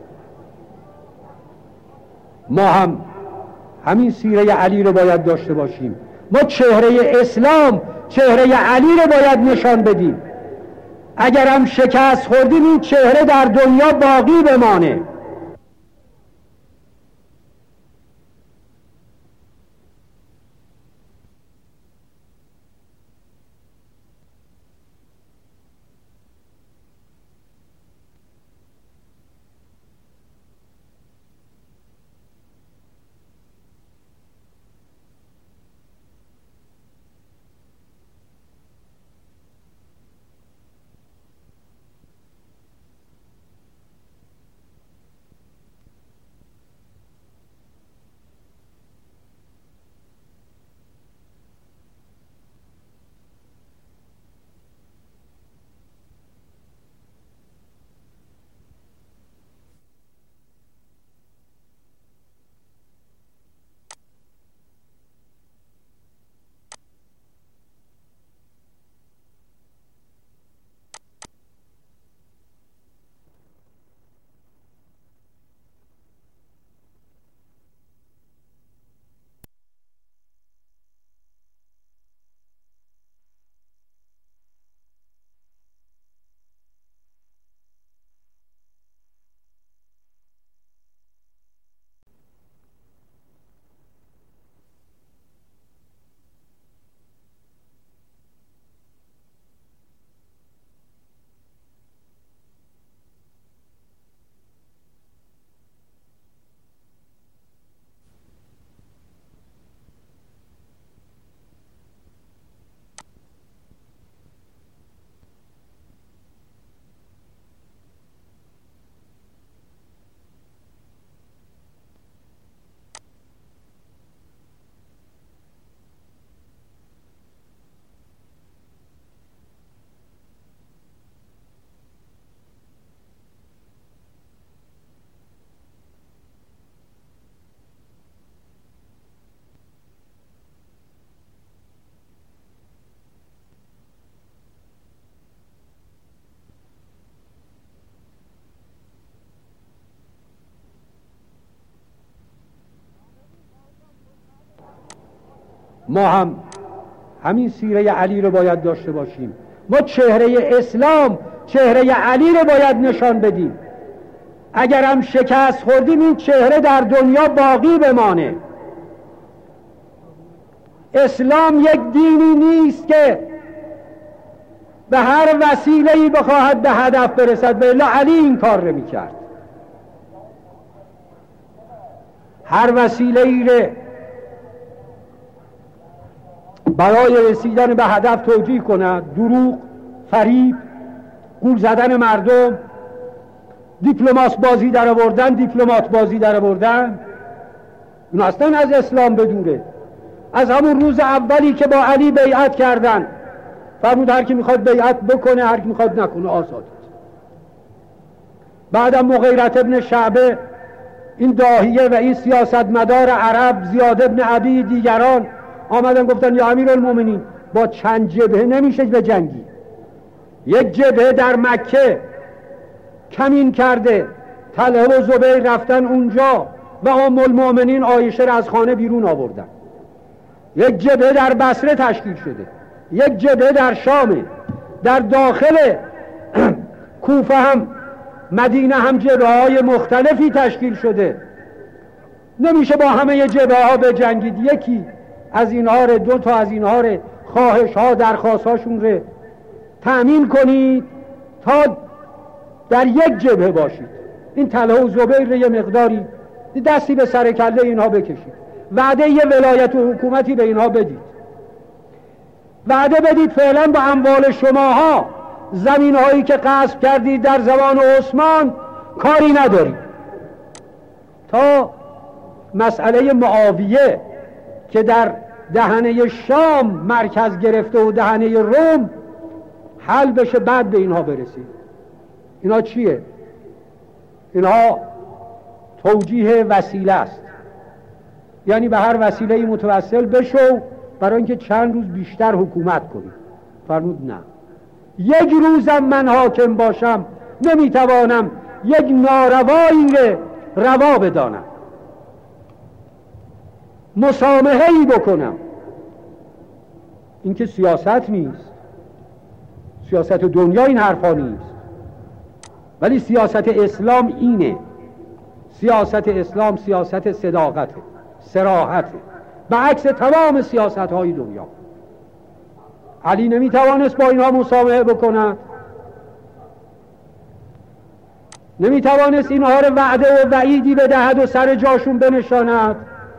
ما هم همین سیره علی رو باید داشته باشیم. ما چهره اسلام، چهره علی رو باید نشان بدیم. اگر هم شکست خوردیم این چهره در دنیا باقی بمانه. ما هم همین سیره علی رو باید داشته باشیم. ما چهره اسلام، چهره علی رو باید نشان بدیم. اگر هم شکست خوردیم این چهره در دنیا باقی بمانه. اسلام یک دینی نیست که به هر وسیله‌ای بخواهد به هدف برسد، ولی علی این کار رو میکرد. هر وسیله‌ای رو برای رسیدن به هدف توجیه کند، دروغ، فریب، گول زدن مردم، دیپلمات بازی در آوردن، دیپلمات بازی در آوردن، اون اصلا از اسلام بدوره. از همون روز اولی که با علی بیعت کردن فرمود هر کی میخواد بیعت بکنه، هر کی میخواد نکنه، آزاد. بعدم مغیرة ابن شعبه، این داهیه و این سیاستمدار عرب، زیاد ابن عدی، دیگران آمدن گفتن یا امیرالمومنین با چند جبهه نمیشه به جنگی. یک جبهه در مکه کمین کرده، طلحه و زبیر رفتن اونجا و ام المؤمنین عایشه را از خانه بیرون آوردن. یک جبهه در بصره تشکیل شده، یک جبهه در شامه، در داخل کوفه هم مدینه هم جبهه های مختلفی تشکیل شده. نمیشه با همه جبهه ها به جنگید. یکی از اینها ره، دو تا از اینها ره، خواهش ها درخواست هاشون ره تأمین کنید تا در یک جبهه باشید. این طلحه و زبیر یه مقداری دستی به سر کله اینها بکشید، وعده یه ولایت و حکومتی به اینها بدید، وعده بدید فعلا با اموال شماها زمین هایی که غصب کردید در زمان عثمان کاری ندارید، تا مسئله معاویه که در دهنه شام مرکز گرفته و دهنه روم حل بشه، بعد به اینها برسید. اینا چیه؟ اینها توجیه وسیله است، یعنی به هر وسیله متوسل بشو برای اینکه چند روز بیشتر حکومت کنی. فرمود نه، یک روزم من حاکم باشم نمیتوانم یک ناروایی روا بدانم، مسامحه‌ای بکنم. این که سیاست نیست، سیاست دنیا این حرفا نیست، ولی سیاست اسلام اینه. سیاست اسلام سیاست صداقته، صراحته، به عکس تمام سیاست های دنیا. علی نمیتوانست با اینها مسامحه بکند، نمیتوانست اینها رو وعده و وعیدی بدهد و سر جاشون بنشاند.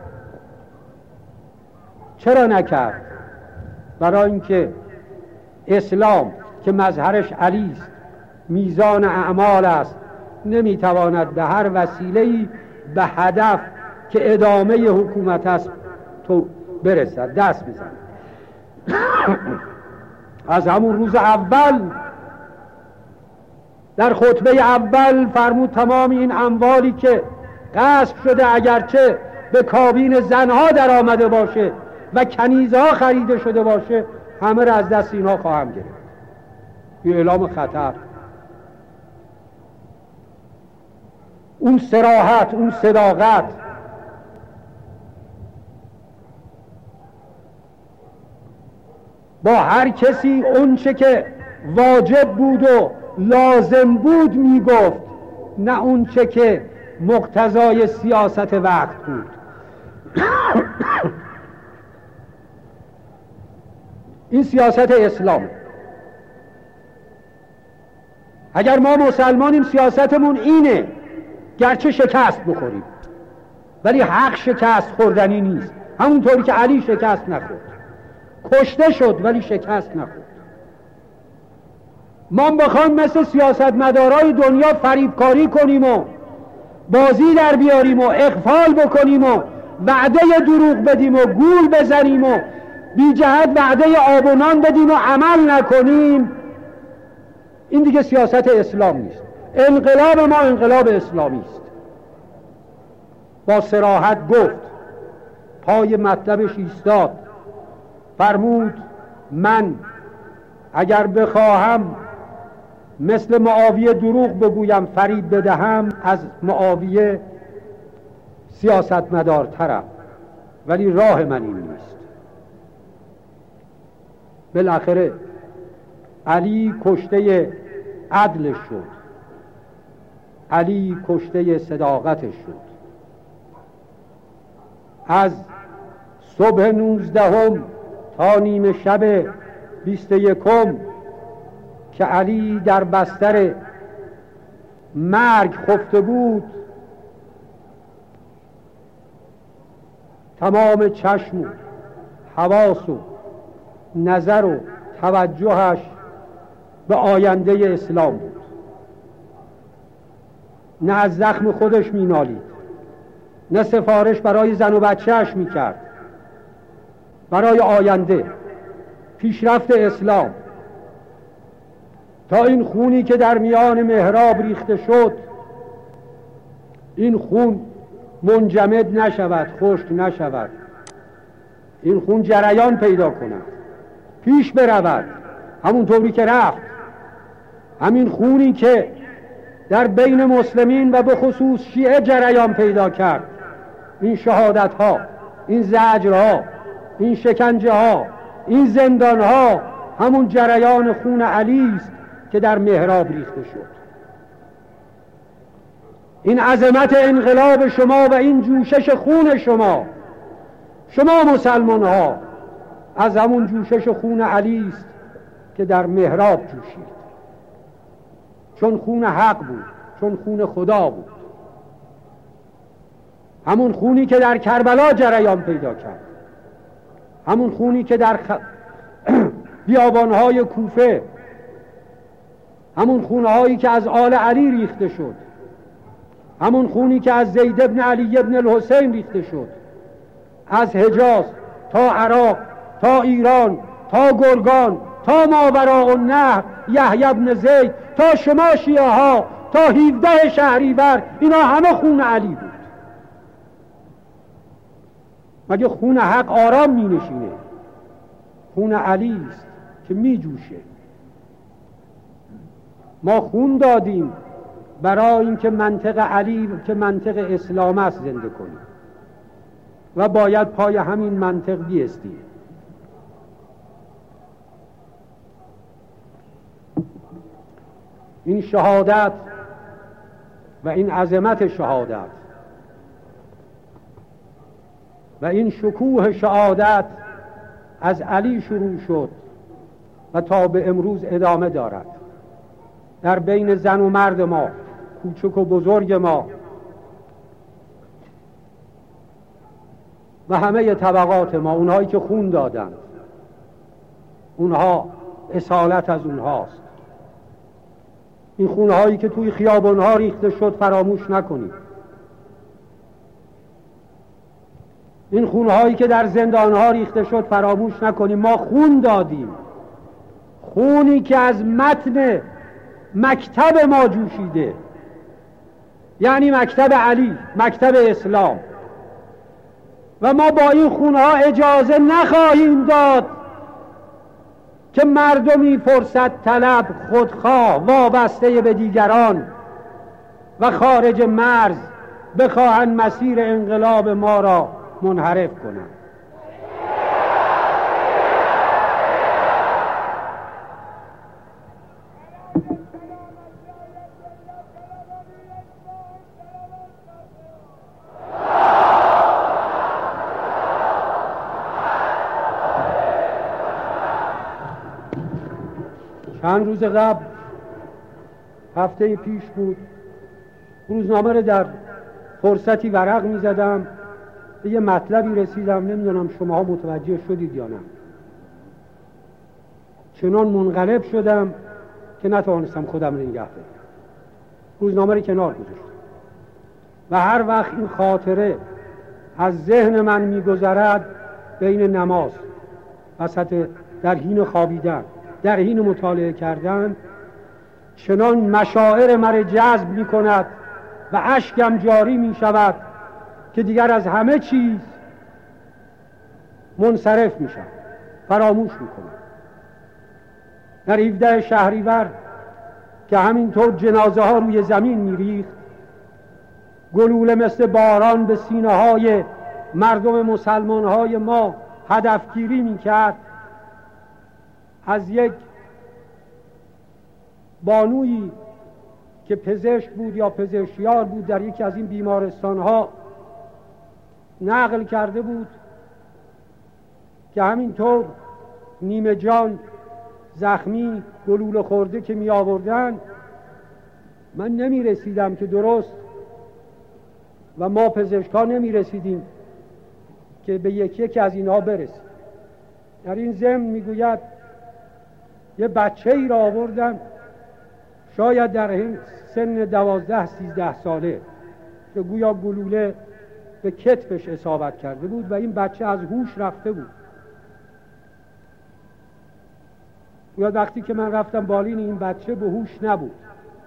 چرا نکرد؟ برای اینکه اسلام که مظهرش علی است، میزان اعمال است، نمیتواند به هر وسیله‌ای به هدف که ادامه حکومت است تو برسد، دست بزن. از همون روز اول در خطبه اول فرمود تمام این اموالی که غصب شده اگرچه به کابین زنها در آمده باشه و کنیزها خریده شده باشه، همه را از دست اینها خواهم گرفت. این اعلام خطر. اون صراحت، اون صداقت، با هر کسی اون چه که واجب بود و لازم بود میگفت، نه اون چه که مقتضای سیاست وقت بود. این سیاست اسلام. اگر ما مسلمانیم سیاستمون اینه، گرچه شکست بخوریم ولی حق شکست خوردنی نیست، همونطوری که علی شکست نخورد، کشته شد ولی شکست نخورد. ما بخوایم مثل سیاستمدارای دنیا فریبکاری کنیم و بازی در بیاریم و اغفال بکنیم و وعده دروغ بدیم و گول بزنیم و بی جهت وعده آب و نان بدیم و عمل نکنیم، این دیگه سیاست اسلام نیست. انقلاب ما انقلاب اسلامی است. با صراحت گفت، پای مطلبش ایستاد، فرمود من اگر بخواهم مثل معاویه دروغ بگویم، فریب بدهم، از معاویه سیاستمدارترم، ولی راه من این نیست. بالاخره علی کشته عدلش شد، علی کشته صداقتش شد. از صبح نوزدهم تا نیمه شب بیست یکم که علی در بستر مرگ خفته بود، تمام چشم و حواس و نظر و توجهش به آینده اسلام بود. نه از زخم خودش می نالید، نه سفارش برای زن و بچهش می کرد، برای آینده، پیشرفت اسلام. تا این خونی که در میان محراب ریخته شد، این خون منجمد نشود، خشک نشود، این خون جریان پیدا کند، پیش برود همونطوری که رفت. همین خونی که در بین مسلمین و به خصوص شیعه جریان پیدا کرد، این شهادت ها، این زجر ها، این شکنجه ها، این زندان ها، همون جریان خون علی است که در محراب ریخته شد. این عظمت انقلاب شما و این جوشش خون شما، شما مسلمان ها، از همون جوشش خون علی است که در محراب جوشید، چون خون حق بود، چون خون خدا بود. همون خونی که در کربلا جریان پیدا کرد، همون خونی که در خ... بیابانهای کوفه، همون خونهایی که از آل علی ریخته شد، همون خونی که از زید ابن علی ابن الحسین ریخته شد، از حجاز تا عراق تا ایران تا گرگان تا ماوراء النهر، یحیی ابن زید تا شما شیعه ها تا هفده شهریور، اینا همه خون علی بود. مگه خون حق آرام می نشینه؟ خون علی است که می جوشه. ما خون دادیم برای اینکه منطق علی که منطق اسلام است زنده کنیم و باید پای همین منطق بیستیم. این شهادت و این عظمت شهادت و این شکوه شهادت از علی شروع شد و تا به امروز ادامه دارد. در بین زن و مرد ما، کوچک و بزرگ ما و همه طبقات ما، اونهایی که خون دادند، اونها اصالت از اونهاست. این خونهایی که توی خیابانها ریخته شد فراموش نکنید. این خونهایی که در زندانها ریخته شد فراموش نکنیم. ما خون دادیم، خونی که از متن مکتب ما جوشیده، یعنی مکتب علی، مکتب اسلام، و ما با این خونها اجازه نخواهیم داد که مردمی فرصت طلب، خودخواه، وابسته به دیگران و خارج مرز بخواهند مسیر انقلاب ما را منحرف کنند. چند روز قبل، هفته پیش بود، روزنامه رو در فرصتی ورق می زدم، به یه مطلبی رسیدم، نمیدونم شما متوجه شدید یا نه. چنان منقلب شدم که نتوانستم خودم رو نگه دارم. روزنامه رو کنار گذاشتم و هر وقت این خاطره از ذهن من میگذرد، بین نماز، وسط در حین خوابیدن، در حین مطالعه کردن، چنان مشاعر مرا جذب می کند و اشکم جاری می شود که دیگر از همه چیز منصرف می شود، فراموش می کنم. در هفده شهریور که همینطور جنازه ها روی زمین می ریخت، گلوله مثل باران به سینه های مردم مسلمان های ما هدفگیری می کرد، از یک بانویی که پزشک بود یا پزشکیار بود در یکی از این بیمارستان ها نقل کرده بود که همینطور نیمه جان، زخمی، گلوله خورده که می آوردن، من نمی رسیدم که درست و ما پزشکان نمی رسیدیم که به یکی یکی از اینها برسیم. در این ضمن می گوید یه بچه ای را آوردن، شاید در سن دوازده سیزده ساله، که گویا گلوله به کتفش اصابت کرده بود و این بچه از هوش رفته بود. گویا وقتی که من رفتم بالین این بچه به هوش نبود.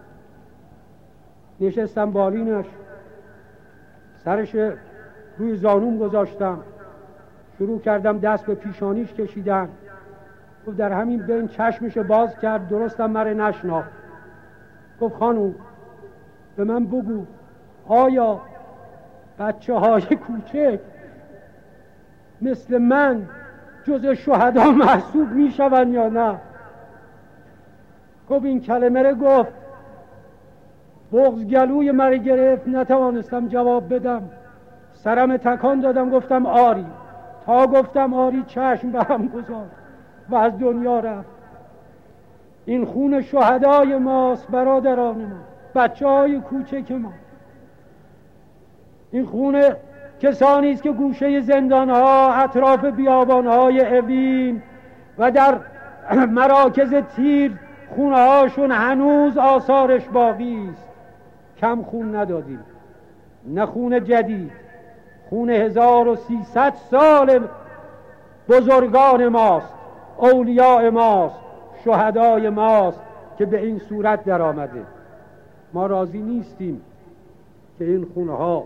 نشستم بالینش، سرش روی زانوم گذاشتم، شروع کردم دست به پیشانیش کشیدن. گفت در همین بین چشمش باز کرد، درستم مره نشناخت. گفت خانوم به من بگو آیا بچه های کوچک مثل من جز شهدا محسوب می شون یا نه؟ گفت این کلمه رو گفت، بغض گلوی مرا گرفت، نتوانستم جواب بدم. سرم تکان دادم، گفتم آری. تا گفتم آری چشم به هم گذاشت و از دنیا رفت. این خون شهدای ماست برادران ما، بچه های کوچک ما. این خون کسانی است که گوشه زندانها، اطراف بیابانهای اوین و در مراکز تیر خونهاشون هنوز آثارش باقی است. کم خون ندادیم، نه خون جدید، خون هزار و سیصد سال بزرگان ماست، اولیاء ماست، شهدای ماست که به این صورت در آمده. ما راضی نیستیم که این خونها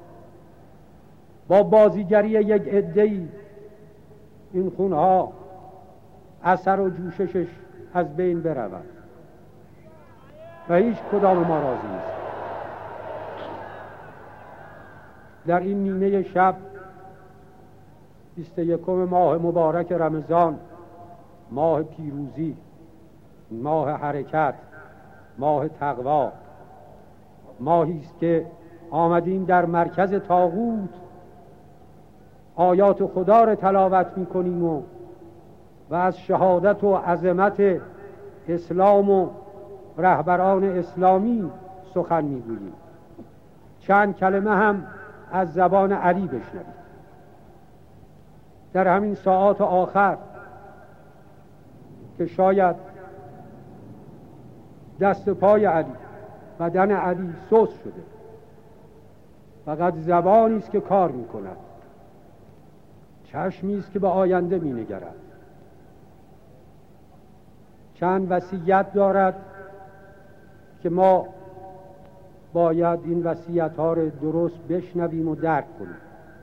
با بازیگری یک عده‌ای این خونها اثر و جوششش از بین برود و هیچ کدام ما راضی نیست. در این نیمه شب بیست و یکم ماه مبارک رمضان، ماه پیروزی، ماه حرکت، ماه تقوا، ماهی است که آمدیم در مرکز طاغوت آیات خدا را تلاوت می‌کنیم و و از شهادت و عظمت اسلام و رهبران اسلامی سخن می‌گوییم. چند کلمه هم از زبان علی بشنوید. در همین ساعات آخر که شاید دست پای علی، بدن علی سست شده، فقط زبانی است که کار می‌کند، چشمی است که به آینده می‌نگرد، چند وصیت دارد که ما باید این وصیت‌ها را درست بشنویم و درک کنیم.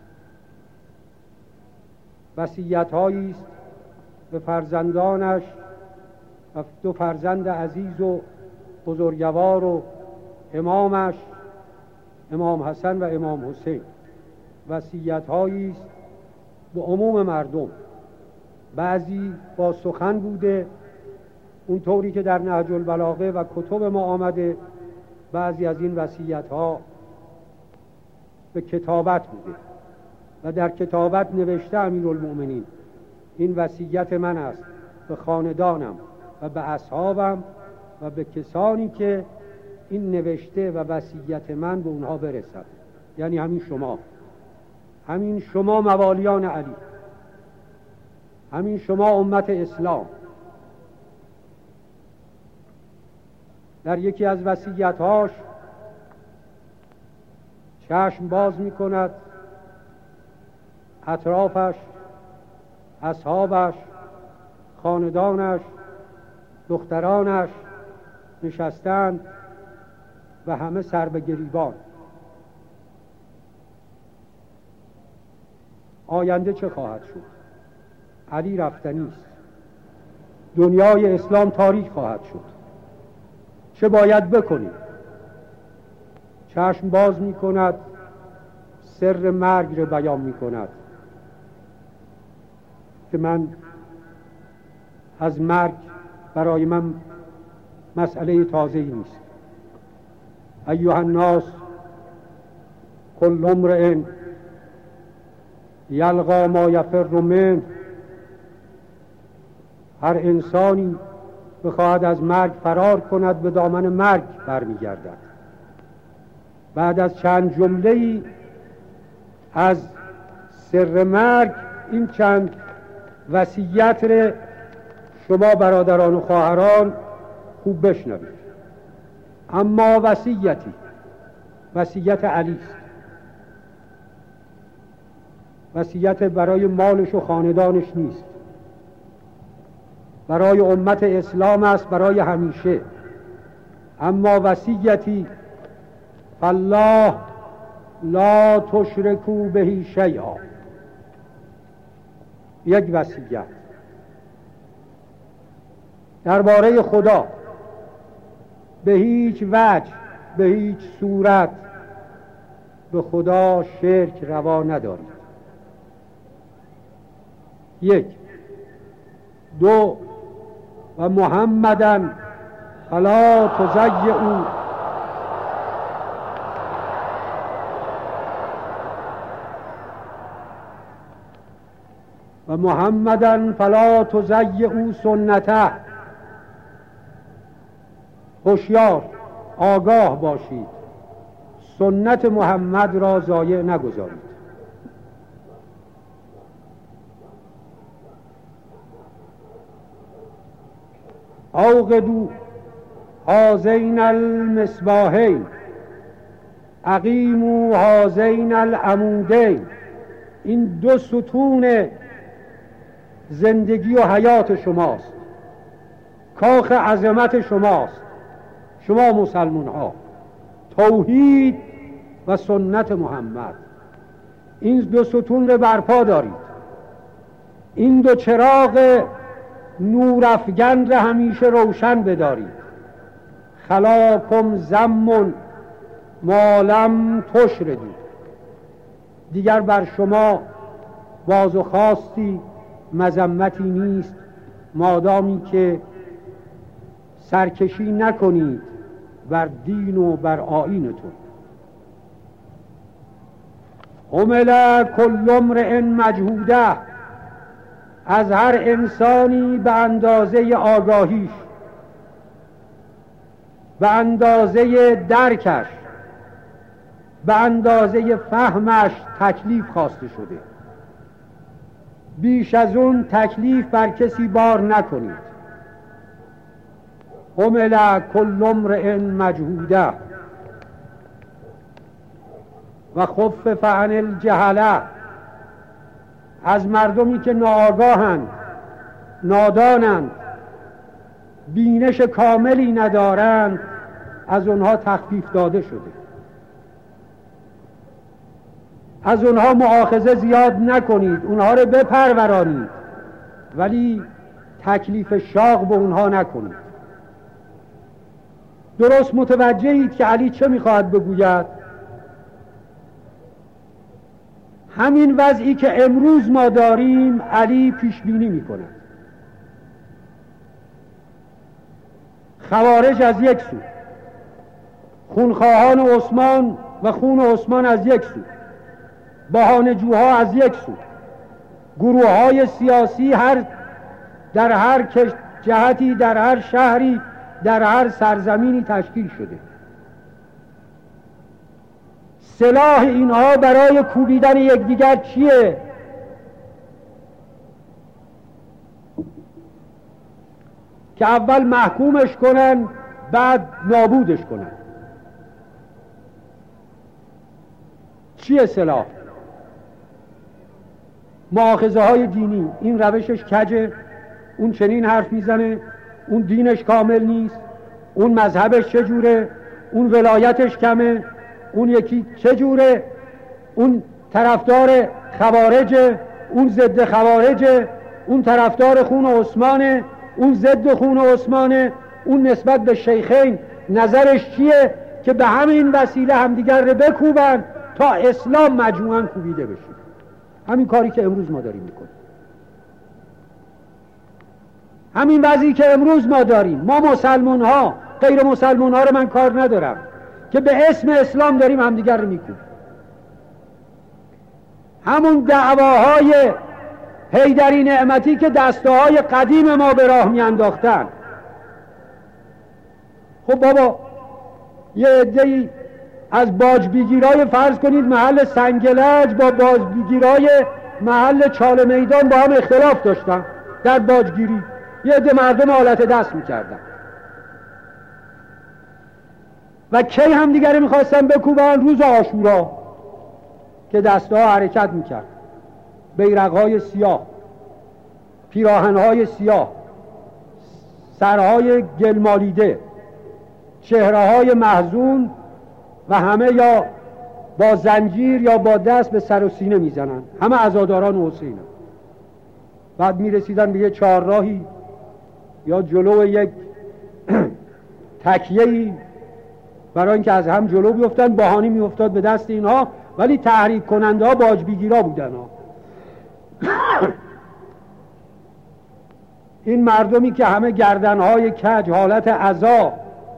وصیت‌هایی است به فرزندانش و دو فرزند عزیز و بزرگوار و امامش، امام حسن و امام حسین. وصیت‌هایی است به عموم مردم، بعضی با سخن بوده اونطوری که در نهج البلاغه و کتب ما آمده، بعضی از این وصیت‌ها به کتابت بوده و در کتابت نوشته امیرالمؤمنین این وصیت من است به خاندانم و به اصحابم و به کسانی که این نوشته و وصیت من به اونها برسد، یعنی همین شما، همین شما موالیان علی، همین شما امت اسلام. در یکی از وصیت‌هاش چشم باز می‌کند، اطرافش، اصحابش، خاندانش، دخترانش نشستند و همه سر به گریبان. آینده چه خواهد شد؟ علی رفتنی است، دنیای اسلام تاریک خواهد شد، چه باید بکنیم؟ چشم باز می کند، سر مرگ را بیان می کند که من از مرگ برای من مسئله تازه‌ای نیست. ایها الناس کل امرئ یلقا ما یفر منه، هر انسانی بخواهد از مرگ فرار کند به دامن مرگ برمیگردد. بعد از چند جمله‌ای از سر مرگ این چند وصیت را شما برادران و خواهران خوب بشنوید. اما وصیتی، وصیت علی است، وصیت برای مالش و خاندانش نیست، برای امت اسلام است، برای همیشه. اما وصیتی فالله لا تشرکوا به شیئا، یک وصیت درباره خدا، به هیچ وجه، به هیچ صورت به خدا شرک روا ندارید. یک. دو، و محمدن فلا تضیعوا و محمدن فلا تضیعوا سنته. هوشیار، آگاه باشید، سنت محمد را ضایع نگذارید. اوقدوا هذین المصباحین اقیموا هذین العمودین. این دو ستون زندگی و حیات شماست، کاخ عظمت شماست، شما مسلمان ها. توحید و سنت محمد، این دو ستون رو برپا دارید. این دو چراغ نورافگن رو همیشه روشن بدارید. خلاکم زم ما لم تشردو. دیگر بر شما باز و خواستی مذمتی نیست مادامی که سرکشی نکنید بر دین و بر آیینتون. حمل کل امرئ مجهوده. از هر انسانی به اندازه آگاهیش، به اندازه درکش، به اندازه فهمش تکلیف خواسته شده. بیش از اون تکلیف بر کسی بار نکنید. حمل کل امرئ مجهوده و خفف عن الجهله. از مردمی که ناآگاهند، نادانند، بینش کاملی ندارند، از اونها تخفیف داده شده. از اونها مؤاخذه زیاد نکنید، اونها رو بپرورانید، ولی تکلیف شاق به اونها نکنید. درست متوجهید که علی چه میخواهد بگوید؟ همین وضعی که امروز ما داریم علی پیش بینی میکنه. خوارج از یک سو، خونخواهان عثمان و خون عثمان از یک سو، بهانه‌جوها از یک سو، گروه های سیاسی هر در هر جهتی، در هر شهری، در هر سرزمینی تشکیل شده. سلاح اینها برای کوبیدن یکدیگر چیه؟ که اول محکومش کنن بعد نابودش کنن. چیه سلاح؟ مؤاخذه های دینی. این روشش کجه، اون چنین حرف میزنه، اون دینش کامل نیست، اون مذهبش چجوره، اون ولایتش کمه، اون یکی چجوره، اون طرفدار خوارجه، اون ضد خوارجه، اون طرفدار خون عثمانه، اون ضد خون عثمانه، اون نسبت به شیخین نظرش چیه که به همین وسیله همدیگر رو بکوبن تا اسلام مجموعاً کوبیده بشه. همین کاری که امروز ما داریم میکنیم، همین وضعی که امروز ما داریم. ما مسلمان ها، غیر مسلمان ها رو من کار ندارم، که به اسم اسلام داریم همدیگر رو میکنیم. همون دعواهای حیدری نعمتی که دسته‌های قدیم ما به راه میانداختن. خب بابا، یه عده‌ای از باجبیگیرای فرض کنید محل سنگلج با باجبیگیرای محل چاله میدان با هم اختلاف داشتن در باجگیری، یه عده مردم آلت دست میکردن و کی هم دیگره میخواستن بکوبن؟ روز عاشورا که دسته‌ها حرکت میکرد، بیرق‌های سیاه، پیراهن‌های سیاه، سرهای گلمالیده، چهره‌های محزون و همه یا با زنجیر یا با دست به سر و سینه میزنن، همه عزاداران حسین. بعد میرسیدن به یه چهارراهی یا جلو یک تکیه‌ای برای اینکه از هم جلو بیفتن، بهانه میافتاد به دست اینها، ولی تحریک کننده ها باجبیگیرا بودن ها. این مردمی که همه گردنهای کج، حالت عزا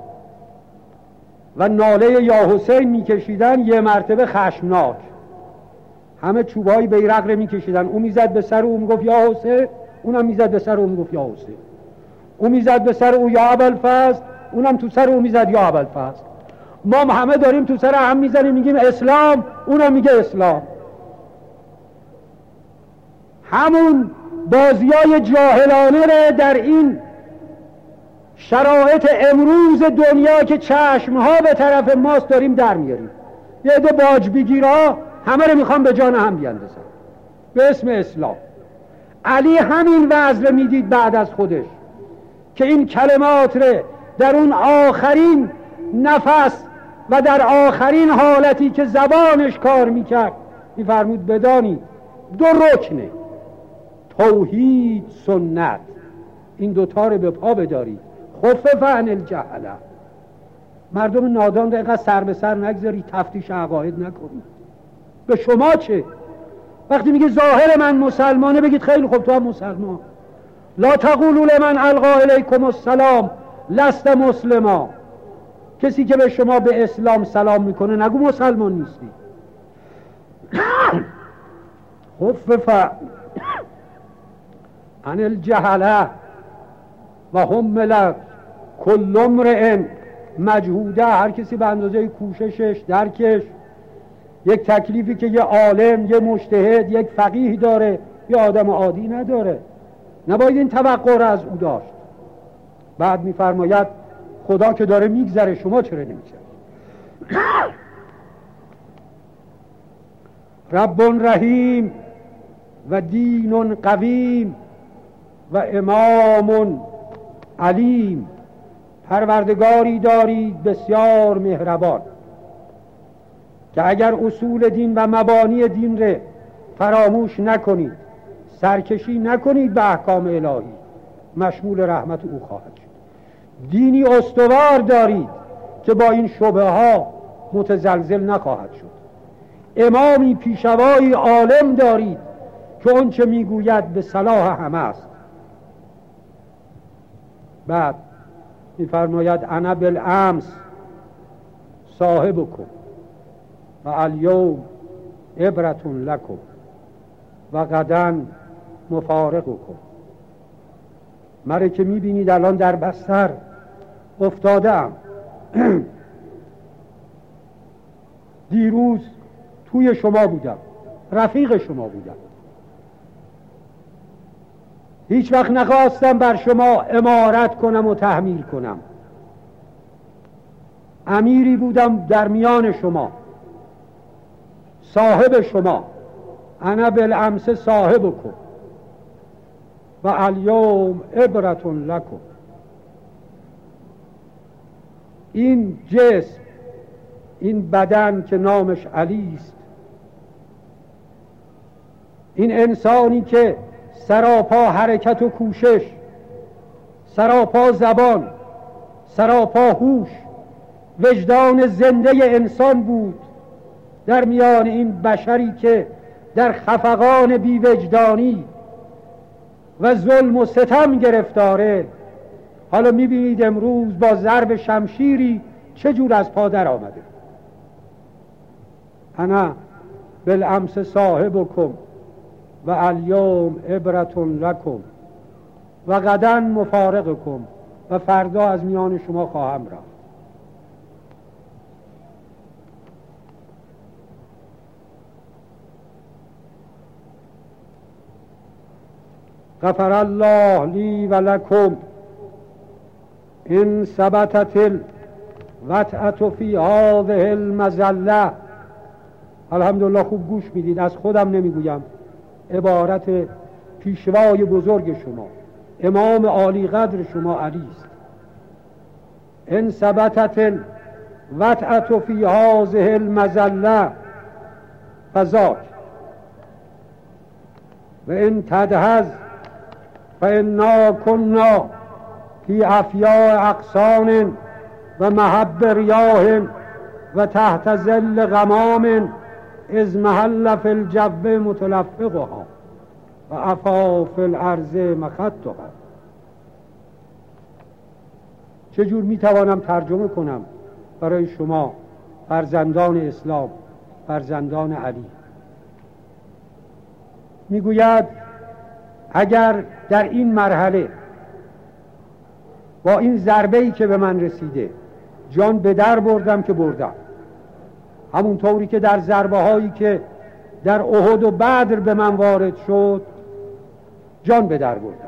و ناله یا حسین میکشیدن، یه مرتبه خشمناک همه چوبهای بیرق رو میکشیدن. اون میزد به سر او میگفت یا حسین، اونم میزد به سر او میگفت یا حسین. اون میزد به سر او یا ابوالفضل، اونم تو سر او میزد یا ابوالفضل. ما همه داریم تو سر هم میزنیم میگیم اسلام، اونم میگه اسلام. همون بازیای جاهلانه رو در این شرایط امروز دنیا که چشمها به طرف ماست داریم در میاریم. یه عده باج بگیرها همه رو میخوان به جان هم بیاندازن به اسم اسلام. علی همین وضع رو میدید بعد از خودش که این کلمات رو در اون آخرین نفس و در آخرین حالتی که زبانش کار میکرد میفرمود بدانید دو رکنه، توحید سنت، این دوتا رو به پا بدارید. خفف عن الجهله، مردم نادان رو اینقدر سر به سر نگذارید، تفتیش عقاید نکنید. به شما چه؟ وقتی میگه ظاهر من مسلمانه بگید خیلی خوب تو هم مسلمان. لا تقولوا لمن القا الیکم السلام لست مسلما. کسی که به شما به اسلام سلام میکنه نگو مسلمان نیستی. خفف عن الجهله و حمل کل امرئ مجهوده، هر کسی به اندازه کوششش درکش. یک تکلیفی که یه عالم، یه مجتهد، یک فقیه داره، یه آدم عادی نداره. نباید این توقع را از او داشت. بعد میفرماید خدا که داره میگذره شما چرا نمیگذره؟ رب رحیم و دین قویم و امام علیم، پروردگاری دارید بسیار مهربان که اگر اصول دین و مبانی دین را فراموش نکنید، سرکشی نکنید به احکام الهی، مشمول رحمت او خواهد شد. دینی استوار دارید که با این شبه ها متزلزل نخواهد شد. امامی پیشوایی عالم دارید که اون چه میگوید به صلاح همه است. بعد میفرماید انا بالامس صاحبکم و الیوم عبرتون لکم و غدا مفارقکم. مره که میبینید الان در بستر افتادم، دیروز توی شما بودم، رفیق شما بودم، هیچ وقت نخواستم بر شما امارت کنم و تحمیل کنم. امیری بودم در میان شما، صاحب شما. انا بالامس صاحبکم و الیوم عبرتون لکم. این جسم، این بدن که نامش علی است، این انسانی که سراپا حرکت و کوشش، سراپا زبان، سراپا هوش، وجدان زنده انسان بود در میان این بشری که در خفقان بی وجدانی و ظلم و ستم گرفتاره. حالا میبینید امروز با ضرب شمشیری چجور از پا در آمده. انا بالامس صاحبکم و الیوم عبرتون لکم و غدا مفارقکم، و فردا از میان شما خواهم رفت. غفر الله لی و لکم ان ثبتت الوطأة فی هذه المظله. الحمدلله خوب گوش میدید، از خودم نمیگویم، عبارت پیشوای بزرگ شما، امام عالی قدر شما علی است. ان ثبتت الوطأة فی هذه المظله فذاک و ان تدهز فانا کنا فی افیاء اقصان و محب ریاه و تحت ظل غمام از محل فی الجو متلفقها و عفا فی الارض مخطها. چجور میتوانم ترجمه کنم برای شما فرزندان اسلام، فرزندان علی؟ میگوید اگر در این مرحله با این ضربه‌ای که به من رسیده جان به در بردم که بردم، همون طوری که در ضربه هایی که در احد و بدر به من وارد شد جان به در بردم.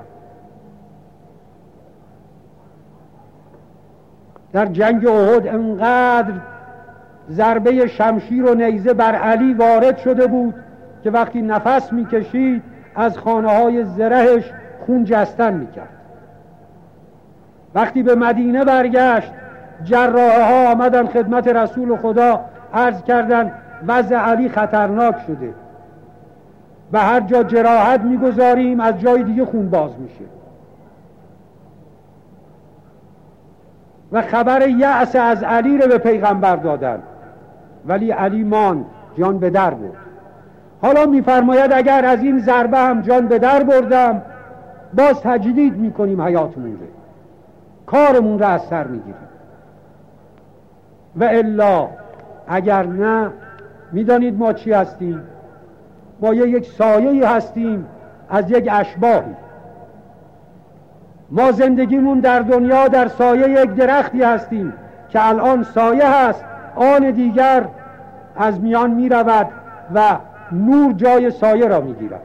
در جنگ احد انقدر ضربه شمشیر و نیزه بر علی وارد شده بود که وقتی نفس میکشید از خانه های زرهش خون جستن میکرد. وقتی به مدینه برگشت جراحه ها آمدن خدمت رسول خدا عرض کردن وضع علی خطرناک شده، به هر جا جراحت میگذاریم از جای دیگه خون باز میشه و خبر یأس از علی رو به پیغمبر دادن، ولی علی ماند، جان به در برد. حالا میفرماید اگر از این ضربه هم جان به در بردم باز تجدید میکنیم حیاتمون رو، کارمون رو از سر میگیریم، و الا اگر نه میدانید ما چی هستیم؟ ما یک سایه‌ای هستیم از یک اشباحی. ما زندگیمون در دنیا در سایه یک درختی هستیم که الان سایه هست، آن دیگر از میان می رود و نور جای سایه را می گیرد.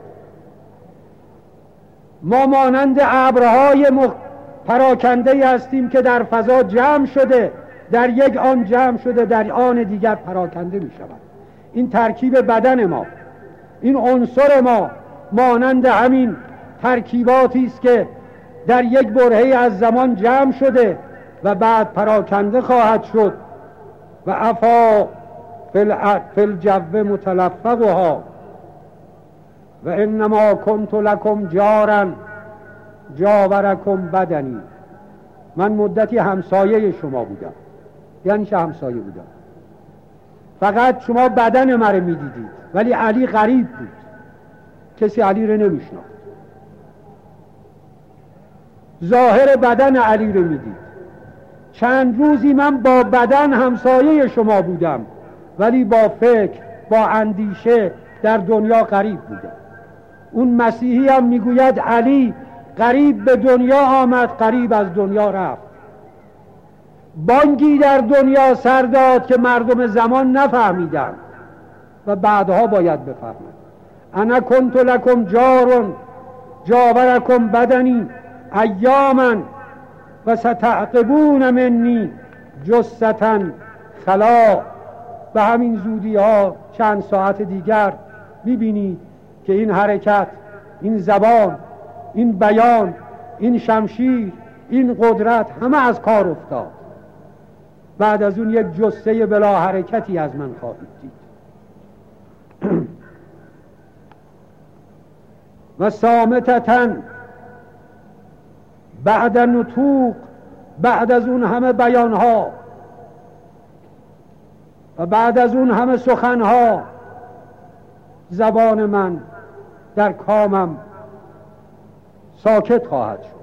ما مانند ابرهای مخ... پراکنده هستیم که در فضا جمع شده، در یک آن جمع شده در آن دیگر پراکنده می شود. این ترکیب بدن ما، این عنصر ما مانند همین ترکیباتی است که در یک برهه از زمان جمع شده و بعد پراکنده خواهد شد. و افا فی الجو متلفقها و انما کنت لکم جارا جاورکم بدنی. من مدتی همسایه شما بودم، یعنی چه همسایه بودم؟ فقط شما بدن مرا میدیدید، ولی علی غریب بود، کسی علی رو نمیشناخت. ظاهر بدن علی رو میدید. چند روزی من با بدن همسایه شما بودم، ولی با فکر، با اندیشه در دنیا غریب بودم. اون مسیحی هم میگوید علی غریب به دنیا آمد، غریب از دنیا رفت. بانگی در دنیا سر داد که مردم زمان نفهمیدن و بعدها باید بفهمند. انا کنت لکم جارون جاورکم بدنی ایاما و ستعقبون منی جستن خلا. به همین زودی ها چند ساعت دیگر میبینید که این حرکت، این زبان، این بیان، این شمشیر، این قدرت همه از کار افتاد. بعد از اون یک جثه بلا حرکتی از من خواهید دید. و صامتتن بعد نطوق، بعد از اون همه بیانها و بعد از اون همه سخنها زبان من در کامم ساکت خواهد شد.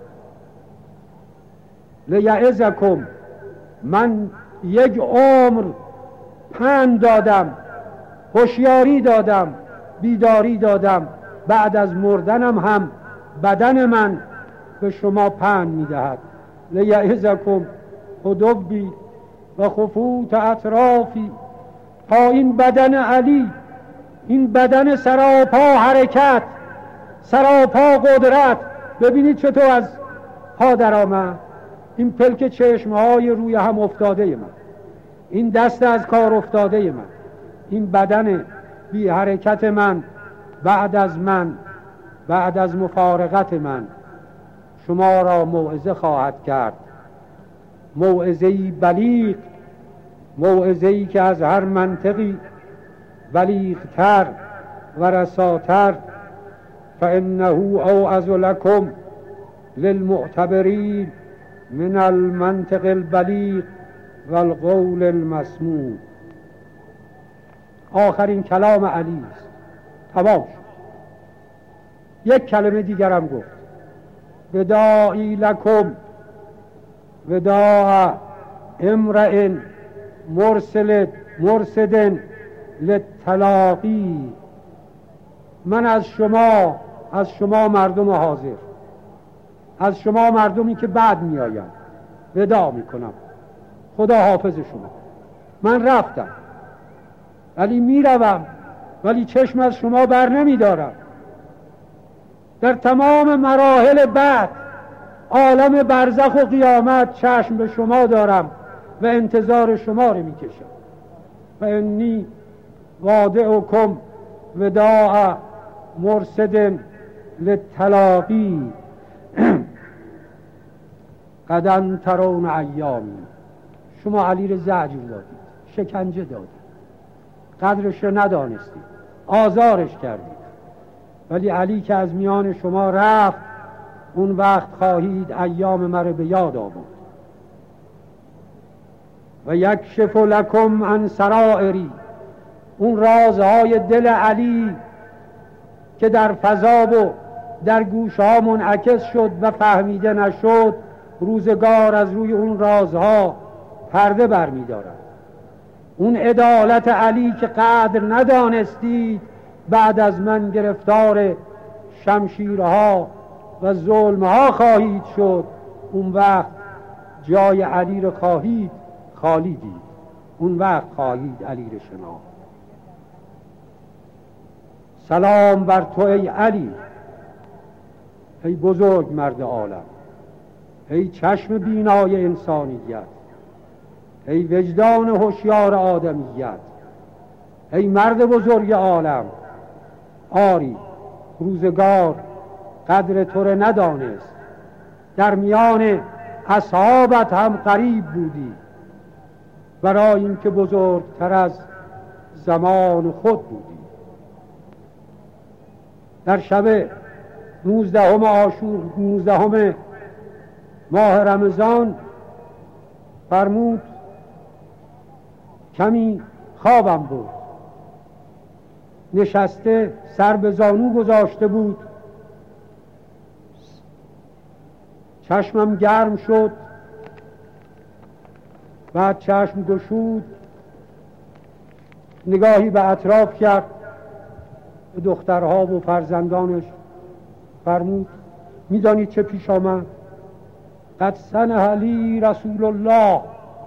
لیعظکم، من یک عمر پند دادم، هوشیاری دادم، بیداری دادم، بعد از مردنم هم بدن من به شما پند میدهد. لیعظکم خدوبی و خفوت اطرافی. تا این بدن علی، این بدن سراپا حرکت، سراپا قدرت، ببینید چطور از پا در آمد. این پلک چشمهای روی هم افتاده من، این دست از کار افتاده من، این بدن بی حرکت من بعد از من، بعد از مفارقت من شما را موعظه خواهد کرد. موعظه‌ای بلیغ، موعظه‌ای که از هر منطقی بلیغتر و رساتر. فإنه اوعظ لكم للمعتبرین من المنطق البلیغ والقول المسموع. آخرین کلام علی است، تمام شد. یک کلمه دیگرم گفت، وداعی لکم وداع امرئ مرسل مرسد للتلاقی. من از شما، از شما مردم حاضر، از شما مردمی که بعد می آیند وداع می کنم، خدا حافظ شما. من رفتم ولی میروم، ولی چشم از شما بر نمی دارم. در تمام مراحل بعد، عالم برزخ و قیامت، چشم به شما دارم و انتظار شما رو میکشم. و انی وادعکم وداع مرصد للتلاقی قد انترون ایامی. شما علی رو زجر دادید، شکنجه دادید، قدرش رو ندانستید، آزارش کردید، ولی علی که از میان شما رفت، اون وقت خواهید ایام مرا به یاد آورد. و یکشف لکم عن سرائری، اون رازهای دل علی که در فضا و در گوشها منعکس شد و فهمیده نشد، روزگار از روی اون رازها پرده بر می دارد. اون عدالت علی که قدر ندانستید، بعد از من گرفتار شمشیرها و ظلمها خواهید شد. اون وقت جای علی رو خواهید خالی دید، اون وقت خواهید علی رو شناخت. سلام بر تو ای علی، ای بزرگ مرد عالم، ای چشم بینای انسانیت، ای وجدان هوشیار آدمیت، ای مرد بزرگ عالم. آری روزگار قدر تو رو ندانست، در میان اصحابت هم قریب بودی، برای این که بزرگتر از زمان خود بودی. در شب نوزدهم عاشور نوزدهم ماه رمضان فرمود کمی خوابم بود، نشسته سر به زانو گذاشته بود، چشمم گرم شد، بعد چشم گشود، نگاهی به اطراف کرد، به دخترها و فرزندانش فرمود میدانید چه پیش آمد؟ قد سنح لی رسول الله.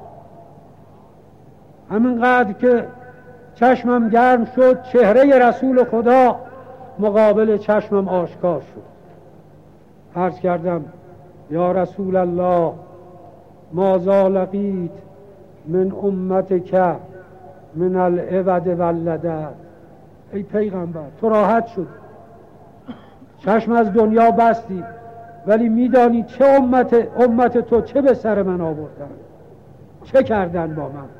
همینقدر که چشمم گرم شد، چهره رسول خدا مقابل چشمم آشکار شد. عرض کردم یا رسول الله، ماذا لقیت من امتک من العود واللدد. ای پیغمبر، تو راحت شد، چشم از دنیا بستی، ولی میدانی چه امت امت تو چه به سر من آوردن، چه کردن با من.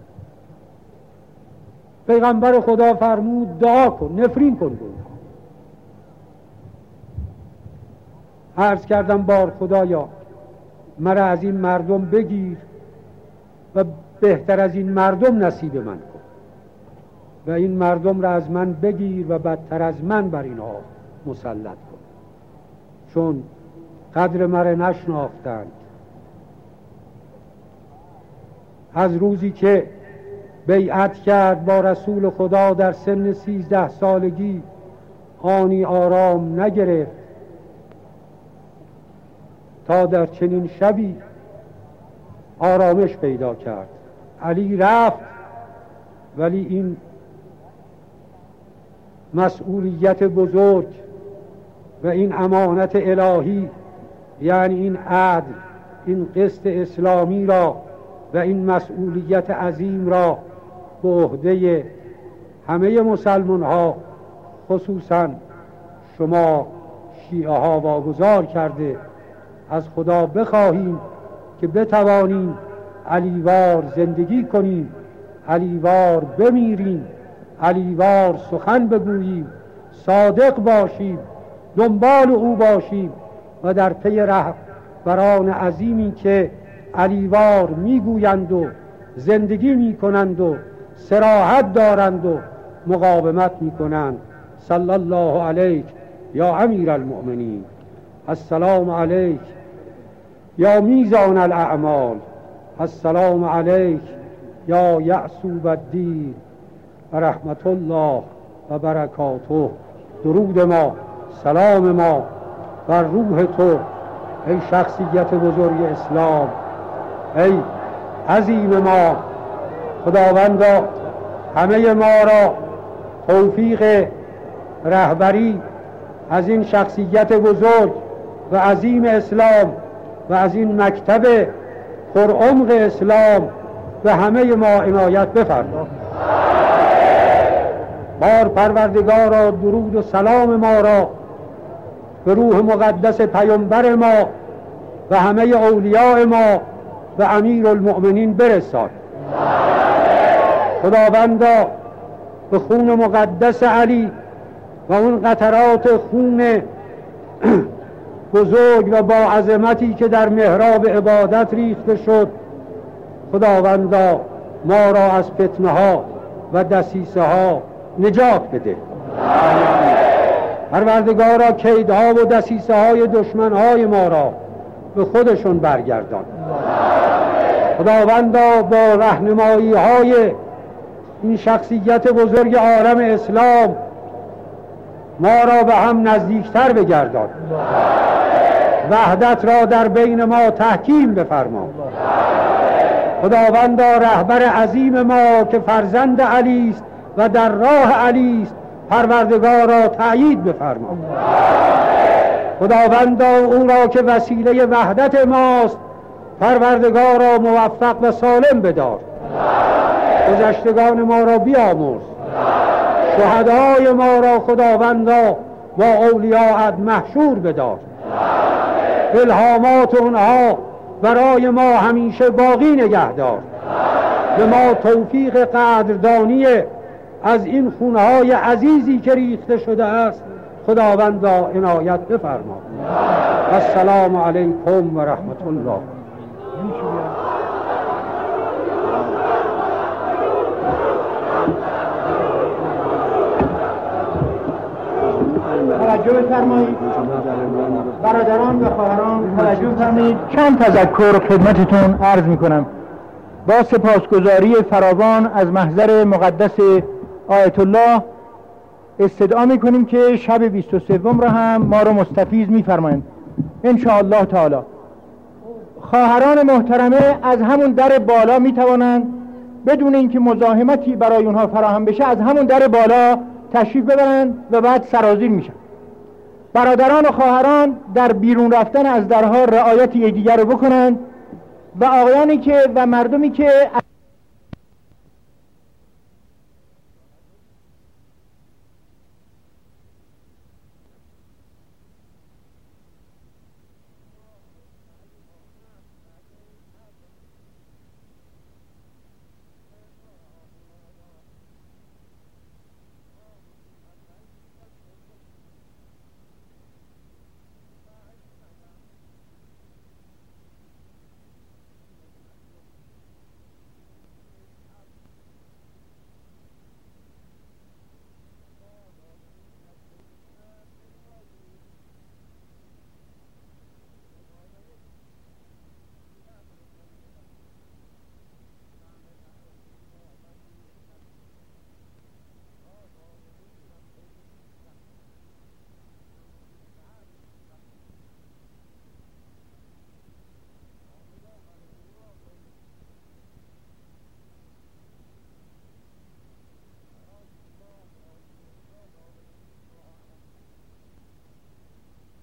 پیغمبر خدا فرمود دعا کن، نفرین کن گناه. عرض کردم بار خدایا، مرا از این مردم بگیر و بهتر از این مردم نصیب من کن، و این مردم را از من بگیر و بدتر از من بر اینها مسلط کن، چون قدر مرا نشناختند. از روزی که بیعت کرد با رسول خدا در سن سیزده سالگی، آنی آرام نگرفت تا در چنین شبی آرامش پیدا کرد. علی رفت، ولی این مسئولیت بزرگ و این امانت الهی، یعنی این عدل، این قسط اسلامی را و این مسئولیت عظیم را به عهده همه مسلمان ها، خصوصا شما شیعه ها واگذار کرده. از خدا بخواهیم که بتوانیم علیوار زندگی کنیم، علیوار بمیریم، علیوار سخن بگوییم، صادق باشیم، دنبال او باشیم و در پی رهبران عظیمی که علیوار میگویند و زندگی میکنند و صراحت دارند و مقاومت میکنند. صلی الله علیک یا امیر المؤمنین، السلام علیک یا میزان الاعمال، السلام علیک یا یعصوب الدین و رحمت الله و برکاته. درود ما، سلام ما بر روح تو ای شخصیت بزرگ اسلام، ای عظیم ما. خداوندا همه ما را توفیق رهبری از این شخصیت بزرگ و عظیم اسلام و از این مکتب پرعمق اسلام به همه ما عنایت بفرما. بار پروردگارا درود و سلام ما را به روح مقدس پیامبر ما و همه اولیاء ما و امیر المؤمنین برسان. خداوندا به خون مقدس علی و اون قطرات خون بزرگ و با عظمتی که در محراب عبادت ریخته شد، خداوندا ما را از فتنه ها و دسیسه ها نجات بده. پروردگارا کیدها و دسیسه های دشمن های ما را به خودشون برگردان. خداوندا با راهنمایی های این شخصیت بزرگ عالم اسلام ما را به هم نزدیکتر بگردان. وحدت را در بین ما تحکیم بفرما. خداوندا رهبر عظیم ما که فرزند علی است و در راه علی است، پروردگار را تأیید بفرما. خداوندا او را که وسیله وحدت ماست، پروردگار را موفق و سالم بدار. گذشتگان ما را بیامرز. شهدای ما را خداوندا با اولیاءت محشور بدار. الهامات اونها برای ما همیشه باقی نگهدار. به ما توفیق قدردانی از این خونهای عزیزی که ریخته شده است خداوندا عنایت بفرما. السلام علیکم و رحمت الله. توجه بفرمایید برادران و خواهران، توجه بفرمایید. چند تذکر خدمتتون عرض میکنم. با سپاسگزاری فراوان از محضر مقدس آیت الله استدعا میکنیم که شب بیست و سوم را هم ما رو مستفیض میفرمایند ان شاء الله تعالی. خواهران محترمه از همون در بالا میتوانند بدون اینکه مزاحمتی برای اونها فراهم بشه از همون در بالا تشریف ببرند و بعد سرازیر میشن. برادران و خواهران در بیرون رفتن از درها رعایت یکدیگر رو بکنند و آقایانی که و مردمی که